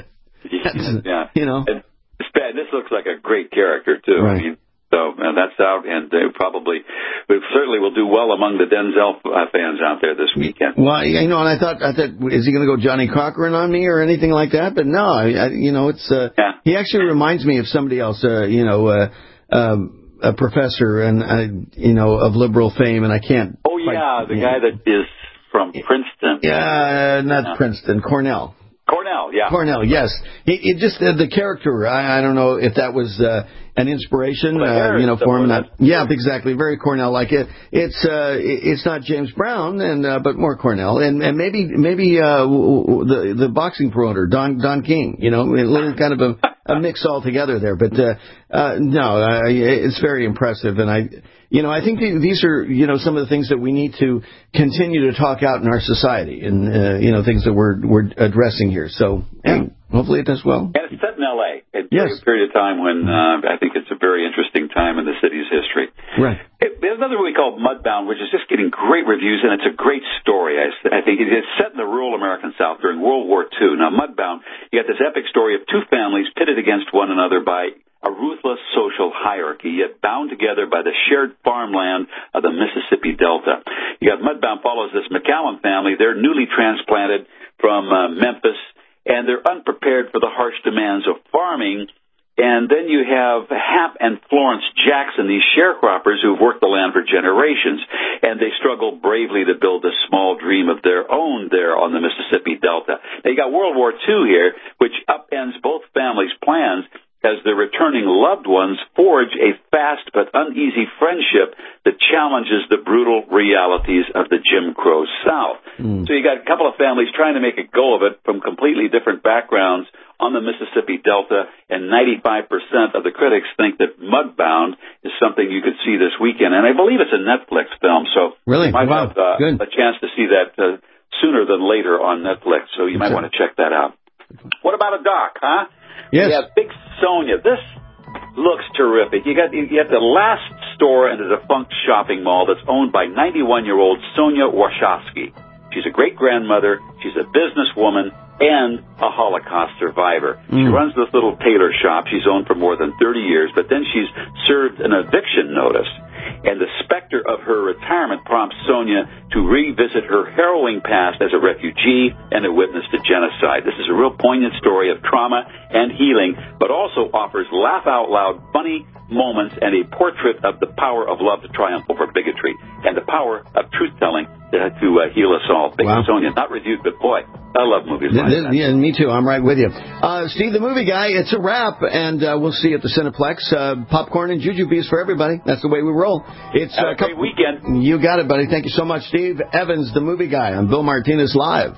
Yeah, you know, and it's bad. This looks like a great character too. Right. I mean, so uh, that's out, and they probably, we certainly will do well among the Denzel uh, fans out there this weekend. Well, you know, and I thought, I thought, is he going to go Johnny Cochran on me or anything like that? But no, I, I, you know, it's uh, yeah. he actually reminds me of somebody else. Uh, you know, uh, um, a professor and uh, you know of liberal fame, and I can't. Oh yeah, the guy that is from Princeton. Yeah, not yeah. Princeton, Cornell. Cornell, yeah. Cornell, yes. It, it just uh, the character. I, I don't know if that was uh, an inspiration, uh, you know, for him. Not, yeah, exactly. Very Cornell-like. It, it's uh, it, it's not James Brown, and uh, but more Cornell, and and maybe maybe uh, the the boxing promoter Don Don King. You know, a little kind of a, a mix all together there. But uh, uh, no, uh, it's very impressive, and I. You know, I think these are, you know, some of the things that we need to continue to talk out in our society and, uh, you know, things that we're we're addressing here. So, yeah, hopefully it does well. And it's set in L A It's yes. a period of time when uh, I think it's a very interesting time in the city's history. Right. It, there's another movie called Mudbound, which is just getting great reviews, and it's a great story. I, I think it's set in the rural American South during World War Two. Now, Mudbound, you got this epic story of two families pitted against one another by a ruthless social hierarchy, yet bound together by the shared farmland of the Mississippi Delta. You got Mudbound follows this McCallum family. They're newly transplanted from uh, Memphis, and they're unprepared for the harsh demands of farming. And then you have Hap and Florence Jackson, these sharecroppers who've worked the land for generations, and they struggle bravely to build a small dream of their own there on the Mississippi Delta. Now, you got World War Two here, which upends both families' plans as the returning loved ones forge a fast but uneasy friendship that challenges the brutal realities of the Jim Crow South. Mm. So you got a couple of families trying to make a go of it from completely different backgrounds on the Mississippi Delta, and ninety-five percent of the critics think that Mudbound is something you could see this weekend. And I believe it's a Netflix film, so really? you might wow. have uh, a chance to see that uh, sooner than later on Netflix, so you might want to check that out. What about a doc, huh? Yes. We have Big Sonia. This looks terrific. You got you have the last store in the defunct shopping mall that's owned by ninety-one-year-old Sonia Warshawski. She's a great-grandmother. She's a businesswoman and a Holocaust survivor. Mm. She runs this little tailor shop she's owned for more than thirty years, but then she's served an eviction notice. And the specter of her retirement prompts Sonia to revisit her harrowing past as a refugee and a witness to genocide. This is a real poignant story of trauma and healing, but also offers laugh-out-loud, funny moments and a portrait of the power of love to triumph over bigotry and the power of truth-telling to, to uh, heal us all. Big wow. Sonia, not reviewed, but boy, I love movies like this, that. Yeah, me too. I'm right with you. Uh, Steve, the movie guy, it's a wrap, and uh, we'll see you at the Cineplex. Uh, popcorn and jujubes for everybody. That's the way we roll. It's Have uh, a great couple, weekend. You got it, buddy. Thank you so much, Steve Evans, the movie guy, on Bill Martinez Live.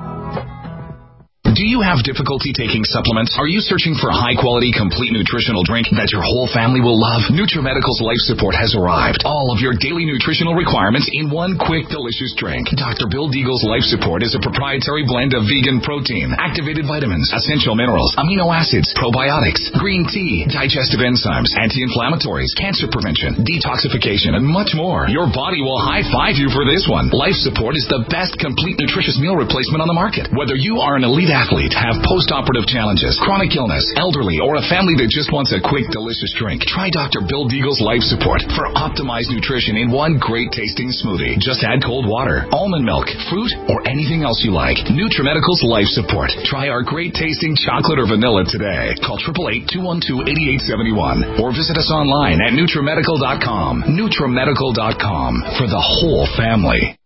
Do you have difficulty taking supplements? Are you searching for a high-quality, complete nutritional drink that your whole family will love? NutriMedical's Life Support has arrived. All of your daily nutritional requirements in one quick, delicious drink. Doctor Bill Deagle's Life Support is a proprietary blend of vegan protein, activated vitamins, essential minerals, amino acids, probiotics, green tea, digestive enzymes, anti-inflammatories, cancer prevention, detoxification, and much more. Your body will high-five you for this one. Life Support is the best complete nutritious meal replacement on the market. Whether you are an elite athlete, athlete, have post-operative challenges, chronic illness, elderly, or a family that just wants a quick, delicious drink, try Doctor Bill Deagle's Life Support for optimized nutrition in one great-tasting smoothie. Just add cold water, almond milk, fruit, or anything else you like. NutriMedical's Life Support. Try our great-tasting chocolate or vanilla today. Call eight eight eight, two one two, eight eight seven one or visit us online at NutriMedical dot com. NutriMedical dot com for the whole family.